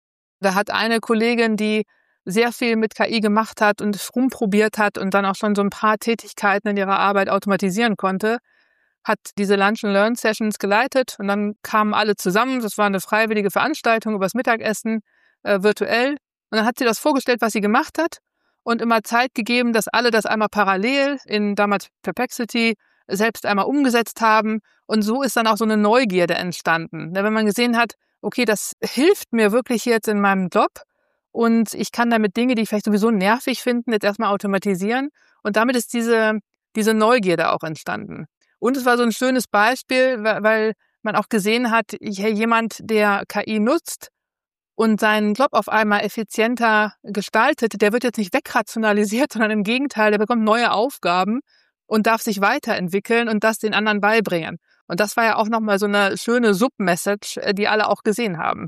Da hat eine Kollegin, die sehr viel mit KI gemacht hat und rumprobiert hat und dann auch schon so ein paar Tätigkeiten in ihrer Arbeit automatisieren konnte, hat diese Lunch-and-Learn-Sessions geleitet und dann kamen alle zusammen. Das war eine freiwillige Veranstaltung übers Mittagessen, virtuell. Und dann hat sie das vorgestellt, was sie gemacht hat und immer Zeit gegeben, dass alle das einmal parallel in damals Perplexity selbst einmal umgesetzt haben. Und so ist dann auch so eine Neugierde entstanden. Wenn man gesehen hat, okay, das hilft mir wirklich jetzt in meinem Job und ich kann damit Dinge, die ich vielleicht sowieso nervig finde, jetzt erstmal automatisieren. Und damit ist diese Neugierde auch entstanden. Und es war so ein schönes Beispiel, weil man auch gesehen hat, jemand, der KI nutzt und seinen Job auf einmal effizienter gestaltet, der wird jetzt nicht wegrationalisiert, sondern im Gegenteil, der bekommt neue Aufgaben und darf sich weiterentwickeln und das den anderen beibringen. Und das war ja auch nochmal so eine schöne Submessage, die alle auch gesehen haben.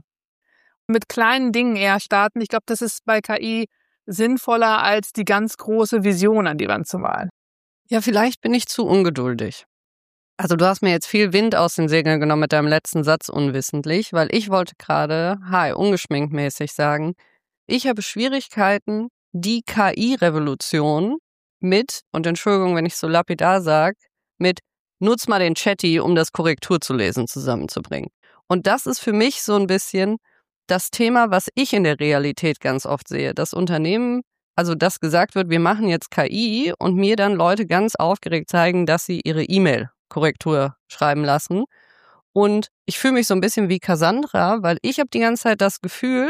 Mit kleinen Dingen eher starten. Ich glaube, das ist bei KI sinnvoller, als die ganz große Vision an die Wand zu malen. Ja, vielleicht bin ich zu ungeduldig. Also du hast mir jetzt viel Wind aus den Segeln genommen mit deinem letzten Satz unwissentlich, weil ich wollte gerade, ungeschminkt mäßig sagen, ich habe Schwierigkeiten, die KI-Revolution mit, und Entschuldigung, wenn ich so lapidar sage, mit nutz mal den Chatty, um das Korrektur zu lesen, zusammenzubringen. Und das ist für mich so ein bisschen das Thema, was ich in der Realität ganz oft sehe. Das Unternehmen, also dass gesagt wird, wir machen jetzt KI und mir dann Leute ganz aufgeregt zeigen, dass sie ihre E-Mail-Korrektur schreiben lassen. Und ich fühle mich so ein bisschen wie Cassandra, weil ich habe die ganze Zeit das Gefühl,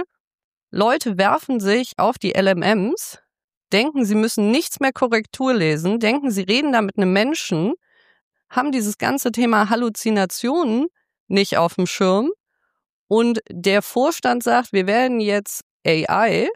Leute werfen sich auf die LMMs, denken, sie müssen nichts mehr Korrektur lesen, denken, sie reden da mit einem Menschen, haben dieses ganze Thema Halluzinationen nicht auf dem Schirm und der Vorstand sagt, wir werden jetzt AI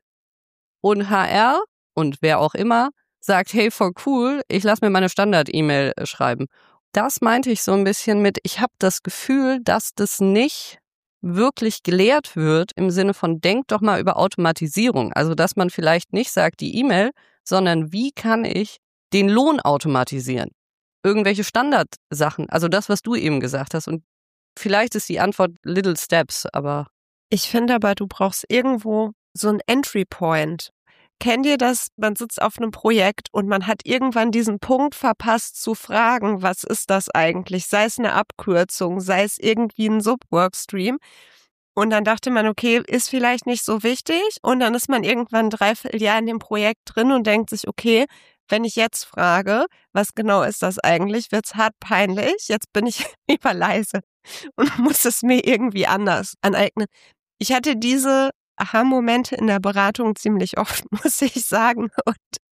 und HR und wer auch immer sagt, hey, voll cool, ich lasse mir meine Standard-E-Mail schreiben. Das meinte ich so ein bisschen mit, ich habe das Gefühl, dass das nicht wirklich gelehrt wird im Sinne von, denkt doch mal über Automatisierung. Also, dass man vielleicht nicht sagt, die E-Mail, sondern wie kann ich den Lohn automatisieren? Irgendwelche Standardsachen, also das, was du eben gesagt hast. Und vielleicht ist die Antwort Little Steps, aber... Ich finde aber, du brauchst irgendwo so einen Entry Point. Kennt ihr das? Man sitzt auf einem Projekt und man hat irgendwann diesen Punkt verpasst zu fragen, was ist das eigentlich? Sei es eine Abkürzung, sei es irgendwie ein Subworkstream. Und dann dachte man, okay, ist vielleicht nicht so wichtig. Und dann ist man irgendwann 3 Jahre in dem Projekt drin und denkt sich, okay, wenn ich jetzt frage, was genau ist das eigentlich, wird's hart peinlich. Jetzt bin ich lieber leise und muss es mir irgendwie anders aneignen. Ich hatte diese Aha-Momente in der Beratung ziemlich oft, muss ich sagen. Und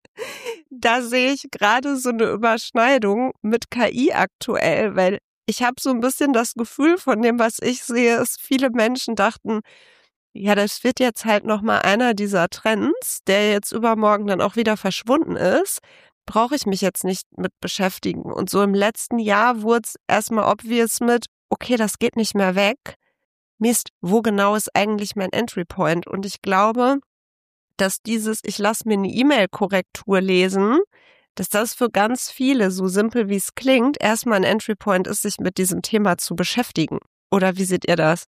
da sehe ich gerade so eine Überschneidung mit KI aktuell, weil ich habe so ein bisschen das Gefühl von dem, was ich sehe, ist, viele Menschen dachten, ja, das wird jetzt halt nochmal einer dieser Trends, der jetzt übermorgen dann auch wieder verschwunden ist. brauche ich mich jetzt nicht mit beschäftigen. Und so im letzten Jahr wurde es erstmal obvious mit, okay, das geht nicht mehr weg. Mist, wo genau ist eigentlich mein Entry Point? Und ich glaube, dass ich lasse mir eine E-Mail-Korrektur lesen, dass das für ganz viele, so simpel wie es klingt, erstmal ein Entry Point ist, sich mit diesem Thema zu beschäftigen. Oder wie seht ihr das?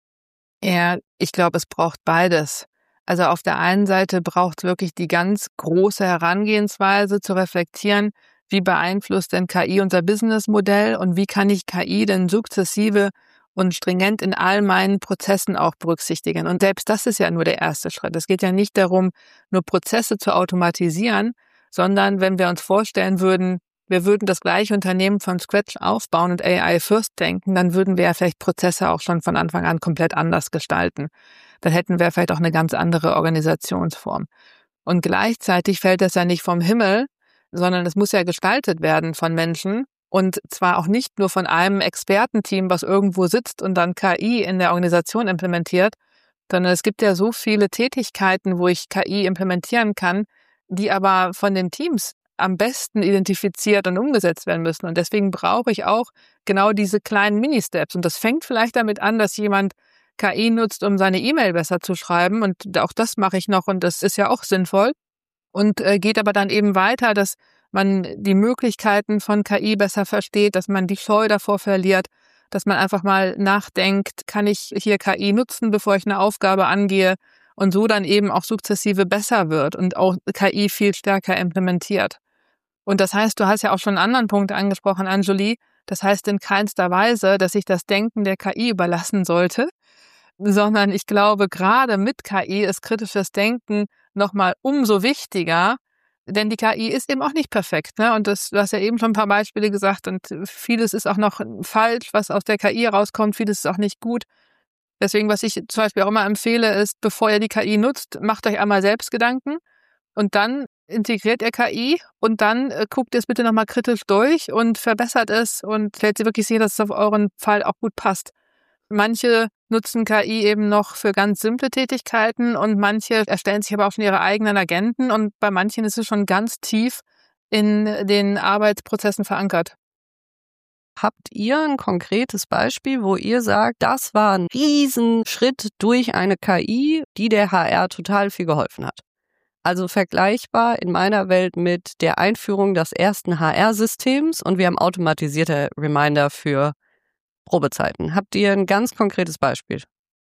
Ja, ich glaube, es braucht beides. Also auf der einen Seite braucht es wirklich die ganz große Herangehensweise zu reflektieren, wie beeinflusst denn KI unser Businessmodell und wie kann ich KI denn sukzessive und stringent in all meinen Prozessen auch berücksichtigen. Und selbst das ist ja nur der erste Schritt. Es geht ja nicht darum, nur Prozesse zu automatisieren, sondern wenn wir uns vorstellen würden, wir würden das gleiche Unternehmen von Scratch aufbauen und AI first denken, dann würden wir ja vielleicht Prozesse auch schon von Anfang an komplett anders gestalten. Dann hätten wir vielleicht auch eine ganz andere Organisationsform. Und gleichzeitig fällt das ja nicht vom Himmel, sondern es muss ja gestaltet werden von Menschen. Und zwar auch nicht nur von einem Expertenteam, was irgendwo sitzt und dann KI in der Organisation implementiert, sondern es gibt ja so viele Tätigkeiten, wo ich KI implementieren kann, die aber von den Teams am besten identifiziert und umgesetzt werden müssen. Und deswegen brauche ich auch genau diese kleinen Mini-Steps. Und das fängt vielleicht damit an, dass jemand KI nutzt, um seine E-Mail besser zu schreiben. Und auch das mache ich noch und das ist ja auch sinnvoll. Und geht aber dann eben weiter, dass man die Möglichkeiten von KI besser versteht, dass man die Scheu davor verliert, dass man einfach mal nachdenkt, kann ich hier KI nutzen, bevor ich eine Aufgabe angehe und so dann eben auch sukzessive besser wird und auch KI viel stärker implementiert. Und das heißt, du hast ja auch schon einen anderen Punkt angesprochen, Anjali. Das heißt in keinster Weise, dass ich das Denken der KI überlassen sollte, sondern ich glaube, gerade mit KI ist kritisches Denken nochmal umso wichtiger, denn die KI ist eben auch nicht perfekt, ne? Und du hast ja eben schon ein paar Beispiele gesagt und vieles ist auch noch falsch, was aus der KI rauskommt, vieles ist auch nicht gut. Deswegen, was ich zum Beispiel auch immer empfehle, ist, bevor ihr die KI nutzt, macht euch einmal selbst Gedanken und dann integriert ihr KI und dann guckt ihr es bitte nochmal kritisch durch und verbessert es und stellt sie wirklich sicher, dass es auf euren Fall auch gut passt. Manche nutzen KI eben noch für ganz simple Tätigkeiten und manche erstellen sich aber auch schon ihre eigenen Agenten und bei manchen ist es schon ganz tief in den Arbeitsprozessen verankert. Habt ihr ein konkretes Beispiel, wo ihr sagt, das war ein Riesenschritt durch eine KI, die der HR total viel geholfen hat? Also vergleichbar in meiner Welt mit der Einführung des ersten HR-Systems und wir haben automatisierte Reminder für Probezeiten. Habt ihr ein ganz konkretes Beispiel?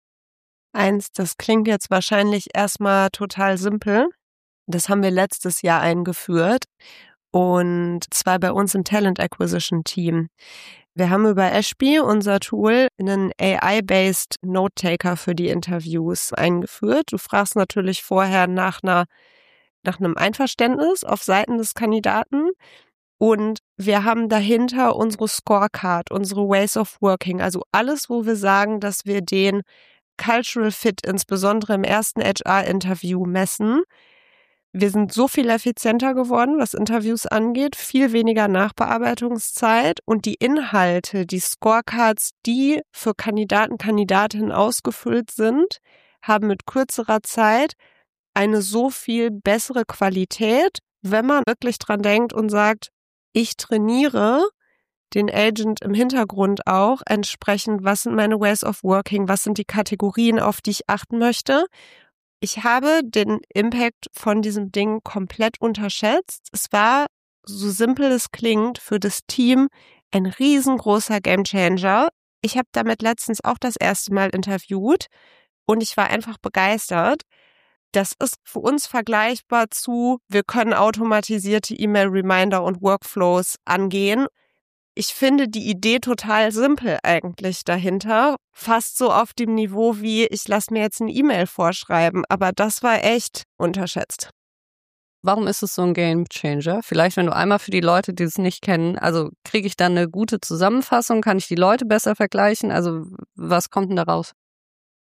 Das klingt jetzt wahrscheinlich erstmal total simpel. Das haben wir letztes Jahr eingeführt und zwar bei uns im Talent Acquisition Team. Wir haben über Ashby, unser Tool, einen AI-based Note-Taker für die Interviews eingeführt. Du fragst natürlich vorher nach einem Einverständnis auf Seiten des Kandidaten. Und wir haben dahinter unsere Scorecard, unsere Ways of Working, also alles, wo wir sagen, dass wir den Cultural Fit insbesondere im ersten HR-Interview messen. Wir sind so viel effizienter geworden, was Interviews angeht, viel weniger Nachbearbeitungszeit und die Inhalte, die Scorecards, die für Kandidaten, Kandidatinnen ausgefüllt sind, haben mit kürzerer Zeit eine so viel bessere Qualität, wenn man wirklich dran denkt und sagt, ich trainiere den Agent im Hintergrund auch entsprechend, was sind meine Ways of Working, was sind die Kategorien, auf die ich achten möchte. Ich habe den Impact von diesem Ding komplett unterschätzt. Es war, so simpel es klingt, für das Team ein riesengroßer Gamechanger. Ich habe damit letztens auch das erste Mal interviewt und ich war einfach begeistert. Das ist für uns vergleichbar zu, wir können automatisierte E-Mail-Reminder und Workflows angehen. Ich finde die Idee total simpel eigentlich dahinter, fast so auf dem Niveau wie, ich lasse mir jetzt eine E-Mail vorschreiben, aber das war echt unterschätzt. Warum ist es so ein Game Changer? Vielleicht, wenn du einmal für die Leute, die es nicht kennen, also kriege ich dann eine gute Zusammenfassung, kann ich die Leute besser vergleichen? Also was kommt denn da raus?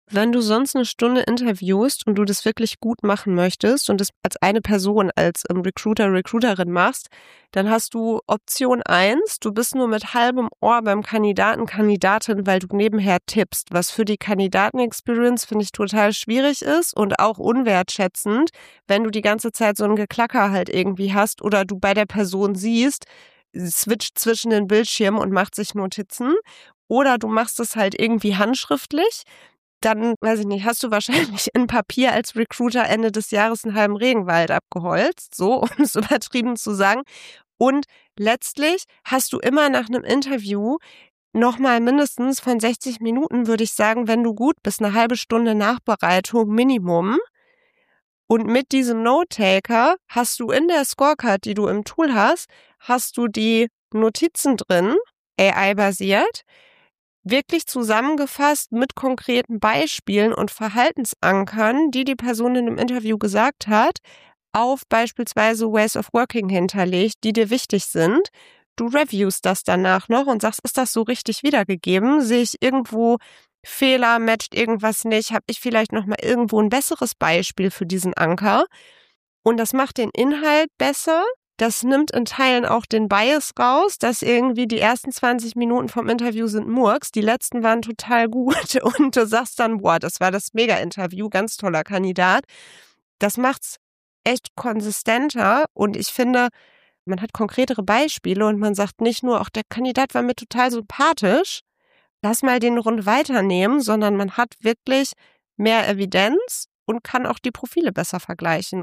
Wenn du sonst eine Stunde interviewst und du das wirklich gut machen möchtest und das als eine Person, als Recruiter, Recruiterin machst, dann hast du Option 1, du bist nur mit halbem Ohr beim Kandidaten, Kandidatin, weil du nebenher tippst, was für die Kandidaten-Experience, finde ich, total schwierig ist und auch unwertschätzend, wenn du die ganze Zeit so ein Geklacker halt irgendwie hast oder du bei der Person siehst, switcht zwischen den Bildschirmen und macht sich Notizen. Oder du machst es halt irgendwie handschriftlich. Dann, weiß ich nicht, hast du wahrscheinlich in Papier als Recruiter Ende des Jahres einen halben Regenwald abgeholzt, so, um es übertrieben zu sagen. Und letztlich hast du immer nach einem Interview nochmal mindestens von 60 Minuten, würde ich sagen, wenn du gut bist, eine halbe Stunde Nachbereitung Minimum. Und mit diesem Note-Taker hast du in der Scorecard, die du im Tool hast du die Notizen drin, AI-basiert, wirklich zusammengefasst mit konkreten Beispielen und Verhaltensankern, die die Person in dem Interview gesagt hat, auf beispielsweise Ways of Working hinterlegt, die dir wichtig sind. Du reviewst das danach noch und sagst, ist das so richtig wiedergegeben? Sehe ich irgendwo Fehler, matcht irgendwas nicht? Habe ich vielleicht noch mal irgendwo ein besseres Beispiel für diesen Anker? Und das macht den Inhalt besser. Das nimmt in Teilen auch den Bias raus, dass irgendwie die ersten 20 Minuten vom Interview sind Murks, die letzten waren total gut und du sagst dann, boah, das war das Mega-Interview, ganz toller Kandidat. Das macht's echt konsistenter und ich finde, man hat konkretere Beispiele und man sagt nicht nur, auch der Kandidat war mir total sympathisch, lass mal den Rund weiternehmen, sondern man hat wirklich mehr Evidenz und kann auch die Profile besser vergleichen.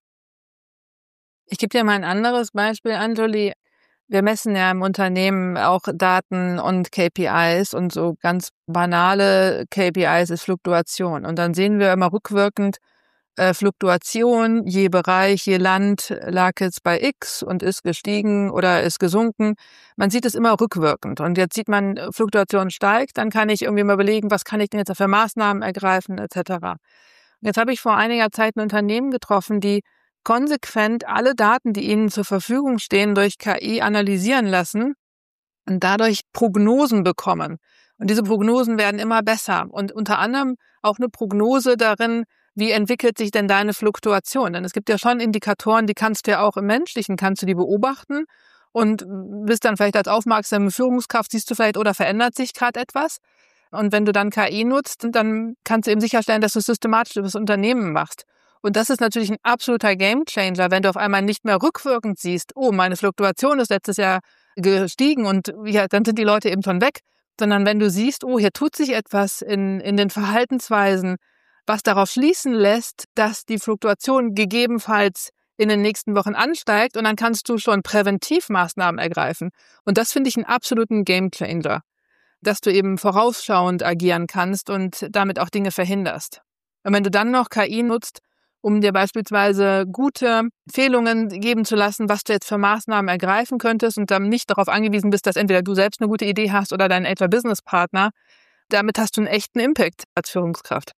Ich gebe dir mal ein anderes Beispiel, Anjali. Wir messen ja im Unternehmen auch Daten und KPIs und so ganz banale KPIs ist Fluktuation. Und dann sehen wir immer rückwirkend Fluktuation, je Bereich, je Land lag jetzt bei X und ist gestiegen oder ist gesunken. Man sieht es immer rückwirkend. Und jetzt sieht man, Fluktuation steigt, dann kann ich irgendwie mal überlegen, was kann ich denn jetzt für Maßnahmen ergreifen etc. Und jetzt habe ich vor einiger Zeit ein Unternehmen getroffen, die konsequent alle Daten, die ihnen zur Verfügung stehen, durch KI analysieren lassen und dadurch Prognosen bekommen. Und diese Prognosen werden immer besser. Und unter anderem auch eine Prognose darin, wie entwickelt sich denn deine Fluktuation? Denn es gibt ja schon Indikatoren, die kannst du ja auch im Menschlichen, kannst du die beobachten und bist dann vielleicht als aufmerksame Führungskraft, siehst du vielleicht, oder verändert sich gerade etwas. Und wenn du dann KI nutzt, dann kannst du eben sicherstellen, dass du es systematisch über das Unternehmen machst. Und das ist natürlich ein absoluter Gamechanger, wenn du auf einmal nicht mehr rückwirkend siehst, oh, meine Fluktuation ist letztes Jahr gestiegen und ja, dann sind die Leute eben schon weg, sondern wenn du siehst, oh, hier tut sich etwas in den Verhaltensweisen, was darauf schließen lässt, dass die Fluktuation gegebenenfalls in den nächsten Wochen ansteigt und dann kannst du schon Präventivmaßnahmen ergreifen. Und das finde ich einen absoluten Gamechanger, dass du eben vorausschauend agieren kannst und damit auch Dinge verhinderst. Und wenn du dann noch KI nutzt, um dir beispielsweise gute Empfehlungen geben zu lassen, was du jetzt für Maßnahmen ergreifen könntest und dann nicht darauf angewiesen bist, dass entweder du selbst eine gute Idee hast oder dein HR-Business-Partner, damit hast du einen echten Impact als Führungskraft.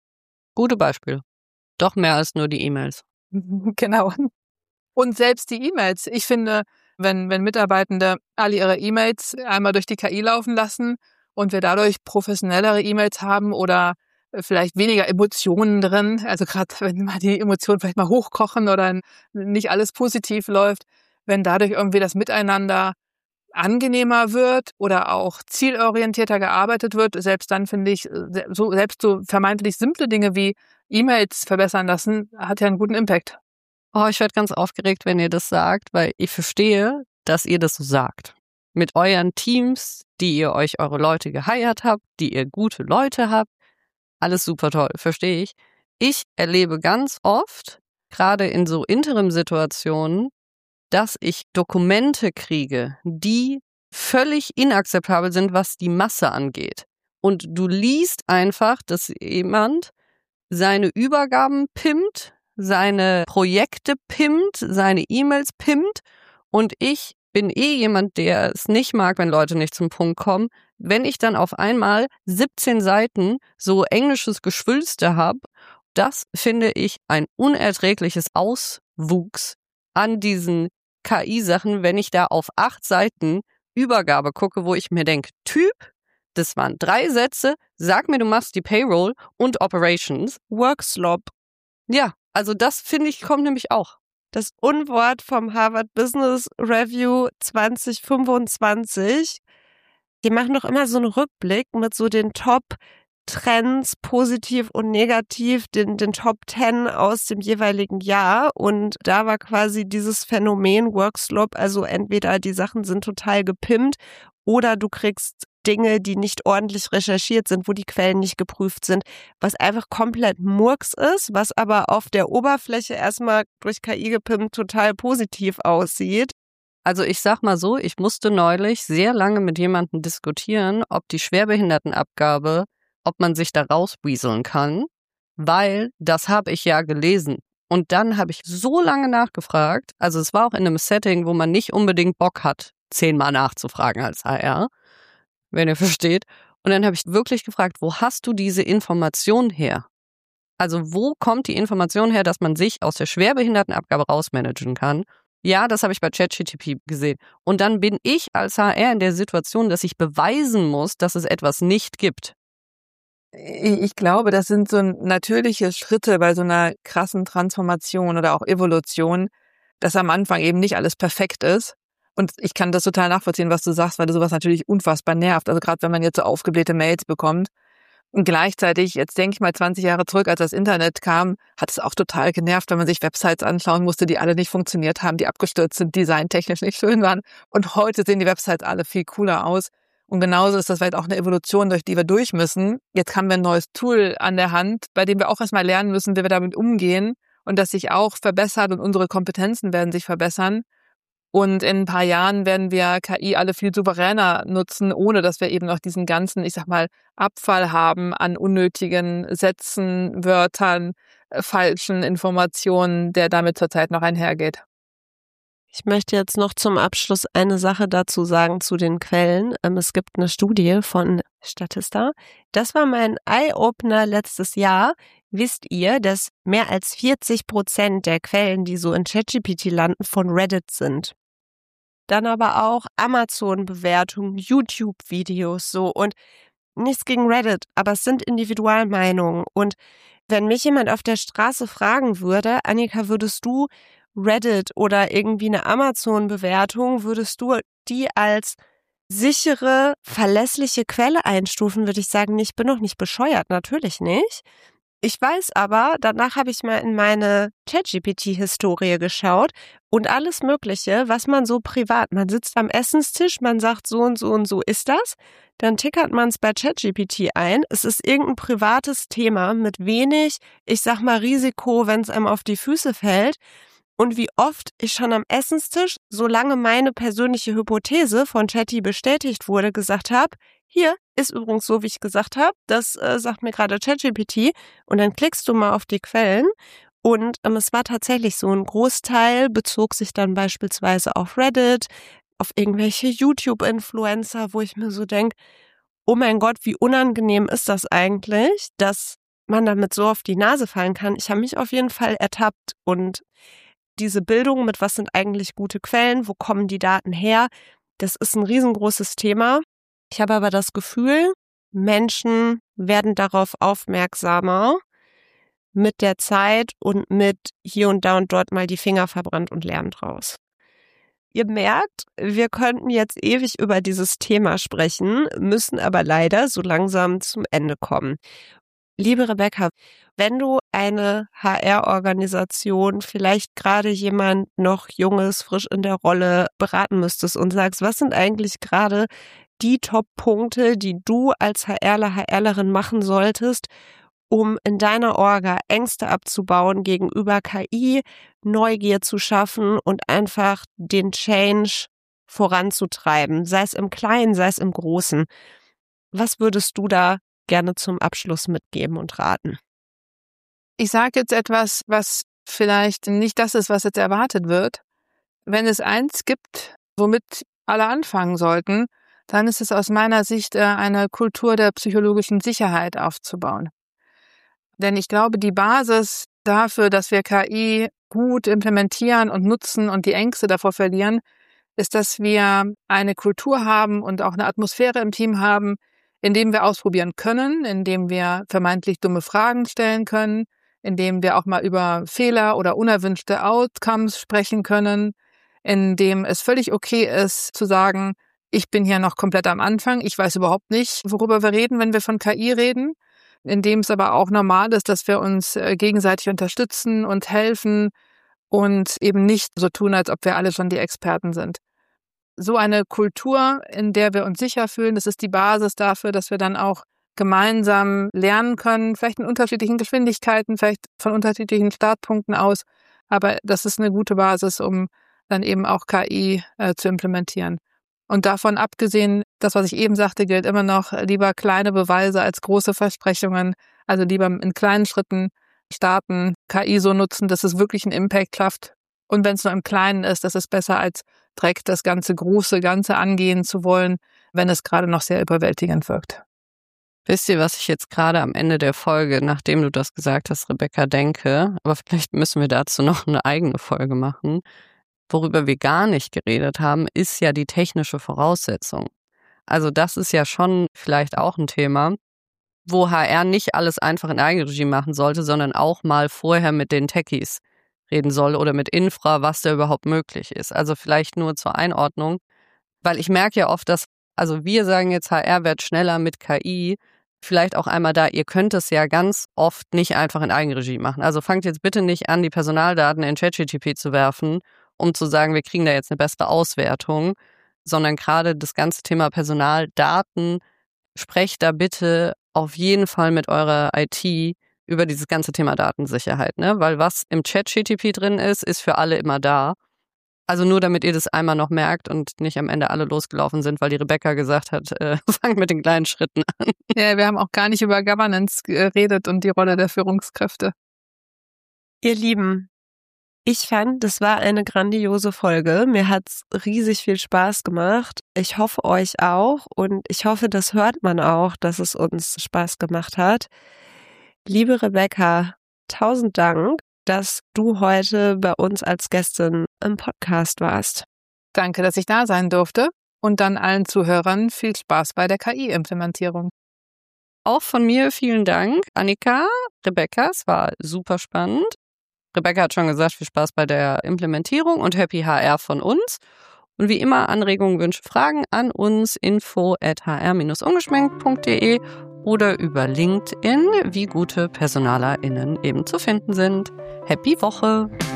Gute Beispiele. Doch mehr als nur die E-Mails. Genau. Und selbst die E-Mails. Ich finde, wenn Mitarbeitende alle ihre E-Mails einmal durch die KI laufen lassen und wir dadurch professionellere E-Mails haben oder vielleicht weniger Emotionen drin, also gerade wenn mal die Emotionen vielleicht mal hochkochen oder nicht alles positiv läuft, wenn dadurch irgendwie das Miteinander angenehmer wird oder auch zielorientierter gearbeitet wird, selbst dann finde ich, selbst so vermeintlich simple Dinge wie E-Mails verbessern lassen, hat ja einen guten Impact. Oh, ich werde ganz aufgeregt, wenn ihr das sagt, weil ich verstehe, dass ihr das so sagt. Mit euren Teams, die ihr euch eure Leute geheiert habt, die ihr gute Leute habt, alles super toll, verstehe ich. Ich erlebe ganz oft, gerade in so Interim-Situationen, dass ich Dokumente kriege, die völlig inakzeptabel sind, was die Masse angeht. Und du liest einfach, dass jemand seine Übergaben pimmt, seine Projekte pimmt, seine E-Mails pimmt und ich bin jemand, der es nicht mag, wenn Leute nicht zum Punkt kommen. Wenn ich dann auf einmal 17 Seiten so englisches Geschwülste habe, das finde ich ein unerträgliches Auswuchs an diesen KI-Sachen, wenn ich da auf 8 Seiten Übergabe gucke, wo ich mir denke, Typ, Das waren 3 Sätze. Sag mir, du machst die Payroll und Operations. Workslop. Ja, also das finde ich, kommt nämlich auch. Das Unwort vom Harvard Business Review 2025. Die machen doch immer so einen Rückblick mit so den Top-Trends, positiv und negativ, den Top 10 aus dem jeweiligen Jahr. Und da war quasi dieses Phänomen Workslop, also entweder die Sachen sind total gepimpt oder du kriegst Dinge, die nicht ordentlich recherchiert sind, wo die Quellen nicht geprüft sind, was einfach komplett Murks ist, was aber auf der Oberfläche erstmal durch KI gepimpt total positiv aussieht. Also ich sag mal so, ich musste neulich sehr lange mit jemandem diskutieren, ob die Schwerbehindertenabgabe, ob man sich da rauswieseln kann, weil das habe ich ja gelesen. Und dann habe ich so lange nachgefragt, also es war auch in einem Setting, wo man nicht unbedingt Bock hat, 10-mal nachzufragen als HR, wenn ihr versteht. Und dann habe ich wirklich gefragt, wo hast du diese Information her? Also wo kommt die Information her, dass man sich aus der Schwerbehindertenabgabe rausmanagen kann? Ja, das habe ich bei ChatGPT gesehen. Und dann bin ich als HR in der Situation, dass ich beweisen muss, dass es etwas nicht gibt. Ich glaube, das sind so natürliche Schritte bei so einer krassen Transformation oder auch Evolution, dass am Anfang eben nicht alles perfekt ist. Und ich kann das total nachvollziehen, was du sagst, weil sowas natürlich unfassbar nervt. Also gerade wenn man jetzt so aufgeblähte Mails bekommt. Und gleichzeitig, jetzt denke ich mal 20 Jahre zurück, als das Internet kam, hat es auch total genervt, wenn man sich Websites anschauen musste, die alle nicht funktioniert haben, die abgestürzt sind, designtechnisch nicht schön waren. Und heute sehen die Websites alle viel cooler aus. Und genauso ist das vielleicht auch eine Evolution, durch die wir durch müssen. Jetzt haben wir ein neues Tool an der Hand, bei dem wir auch erstmal lernen müssen, wie wir damit umgehen und das sich auch verbessert und unsere Kompetenzen werden sich verbessern. Und in ein paar Jahren werden wir KI alle viel souveräner nutzen, ohne dass wir eben noch diesen ganzen, ich sag mal, Abfall haben an unnötigen Sätzen, Wörtern, falschen Informationen, der damit zurzeit noch einhergeht. Ich möchte jetzt noch zum Abschluss eine Sache dazu sagen zu den Quellen. Es gibt eine Studie von Statista. Das war mein Eye-Opener letztes Jahr. Wisst ihr, dass mehr als 40% der Quellen, die so in ChatGPT landen, von Reddit sind? Dann aber auch Amazon-Bewertungen, YouTube-Videos so und nichts gegen Reddit, aber es sind Individualmeinungen. Und wenn mich jemand auf der Straße fragen würde, Annika, würdest du Reddit oder irgendwie eine Amazon-Bewertung, würdest du die als sichere, verlässliche Quelle einstufen, würde ich sagen, ich bin doch nicht bescheuert, natürlich nicht. Ich weiß aber, danach habe ich mal in meine ChatGPT-Historie geschaut und alles Mögliche, was man so privat, man sitzt am Essenstisch, man sagt so und so und so ist das, dann tickert man es bei ChatGPT ein. Es ist irgendein privates Thema mit wenig, ich sag mal, Risiko, wenn es einem auf die Füße fällt. Und wie oft ich schon am Essenstisch, solange meine persönliche Hypothese von Chatty bestätigt wurde, gesagt habe, hier ist übrigens so, wie ich gesagt habe, das sagt mir gerade ChatGPT und dann klickst du mal auf die Quellen und es war tatsächlich so, ein Großteil bezog sich dann beispielsweise auf Reddit, auf irgendwelche YouTube-Influencer, wo ich mir so denke, oh mein Gott, wie unangenehm ist das eigentlich, dass man damit so auf die Nase fallen kann. Ich habe mich auf jeden Fall ertappt und diese Bildung mit, was sind eigentlich gute Quellen, wo kommen die Daten her, das ist ein riesengroßes Thema. Ich habe aber das Gefühl, Menschen werden darauf aufmerksamer mit der Zeit und mit hier und da und dort mal die Finger verbrannt und lernen draus. Ihr merkt, wir könnten jetzt ewig über dieses Thema sprechen, müssen aber leider so langsam zum Ende kommen. Liebe Rebecca, wenn du eine HR-Organisation, vielleicht gerade jemand noch Junges, frisch in der Rolle beraten müsstest und sagst, was sind eigentlich gerade die Top-Punkte, die du als HRler, HRlerin machen solltest, um in deiner Orga Ängste abzubauen gegenüber KI, Neugier zu schaffen und einfach den Change voranzutreiben, sei es im Kleinen, sei es im Großen. Was würdest du da gerne zum Abschluss mitgeben und raten? Ich sage jetzt etwas, was vielleicht nicht das ist, was jetzt erwartet wird. Wenn es eins gibt, womit alle anfangen sollten, dann ist es aus meiner Sicht eine Kultur der psychologischen Sicherheit aufzubauen. Denn ich glaube, die Basis dafür, dass wir KI gut implementieren und nutzen und die Ängste davor verlieren, ist, dass wir eine Kultur haben und auch eine Atmosphäre im Team haben, indem wir ausprobieren können, indem wir vermeintlich dumme Fragen stellen können, indem wir auch mal über Fehler oder unerwünschte Outcomes sprechen können, indem es völlig okay ist zu sagen, ich bin hier noch komplett am Anfang, ich weiß überhaupt nicht, worüber wir reden, wenn wir von KI reden, indem es aber auch normal ist, dass wir uns gegenseitig unterstützen und helfen und eben nicht so tun, als ob wir alle schon die Experten sind. So eine Kultur, in der wir uns sicher fühlen, das ist die Basis dafür, dass wir dann auch gemeinsam lernen können, vielleicht in unterschiedlichen Geschwindigkeiten, vielleicht von unterschiedlichen Startpunkten aus. Aber das ist eine gute Basis, um dann eben auch KI zu implementieren. Und davon abgesehen, das, was ich eben sagte, gilt immer noch, lieber kleine Beweise als große Versprechungen. Also lieber in kleinen Schritten starten, KI so nutzen, dass es wirklich einen Impact schafft. Und wenn es nur im Kleinen ist, das ist besser als direkt das große Ganze angehen zu wollen, wenn es gerade noch sehr überwältigend wirkt. Wisst ihr, was ich jetzt gerade am Ende der Folge, nachdem du das gesagt hast, Rebecca, denke, aber vielleicht müssen wir dazu noch eine eigene Folge machen. Worüber wir gar nicht geredet haben, ist ja die technische Voraussetzung. Also das ist ja schon vielleicht auch ein Thema, wo HR nicht alles einfach in Eigenregie machen sollte, sondern auch mal vorher mit den Techies reden soll oder mit Infra, was da überhaupt möglich ist. Also vielleicht nur zur Einordnung, weil ich merke ja oft, dass, also wir sagen jetzt, HR wird schneller mit KI, vielleicht auch einmal da, ihr könnt es ja ganz oft nicht einfach in Eigenregie machen. Also fangt jetzt bitte nicht an, die Personaldaten in ChatGPT zu werfen, um zu sagen, wir kriegen da jetzt eine bessere Auswertung, sondern gerade das ganze Thema Personaldaten, sprecht da bitte auf jeden Fall mit eurer IT über dieses ganze Thema Datensicherheit, ne? Weil was im ChatGPT drin ist, ist für alle immer da. Also nur damit ihr das einmal noch merkt und nicht am Ende alle losgelaufen sind, weil die Rebecca gesagt hat, fangt mit den kleinen Schritten an. Ja, wir haben auch gar nicht über Governance geredet und die Rolle der Führungskräfte. Ihr Lieben, ich fand, das war eine grandiose Folge. Mir hat's riesig viel Spaß gemacht. Ich hoffe, euch auch. Und ich hoffe, das hört man auch, dass es uns Spaß gemacht hat. Liebe Rebecca, 1000 Dank, dass du heute bei uns als Gästin im Podcast warst. Danke, dass ich da sein durfte. Und dann allen Zuhörern viel Spaß bei der KI-Implementierung. Auch von mir vielen Dank, Annika, Rebecca. Es war super spannend. Rebecca hat schon gesagt, viel Spaß bei der Implementierung und Happy HR von uns. Und wie immer Anregungen, Wünsche, Fragen an uns info@hr-ungeschminkt.de oder über LinkedIn, wie gute PersonalerInnen eben zu finden sind. Happy Woche!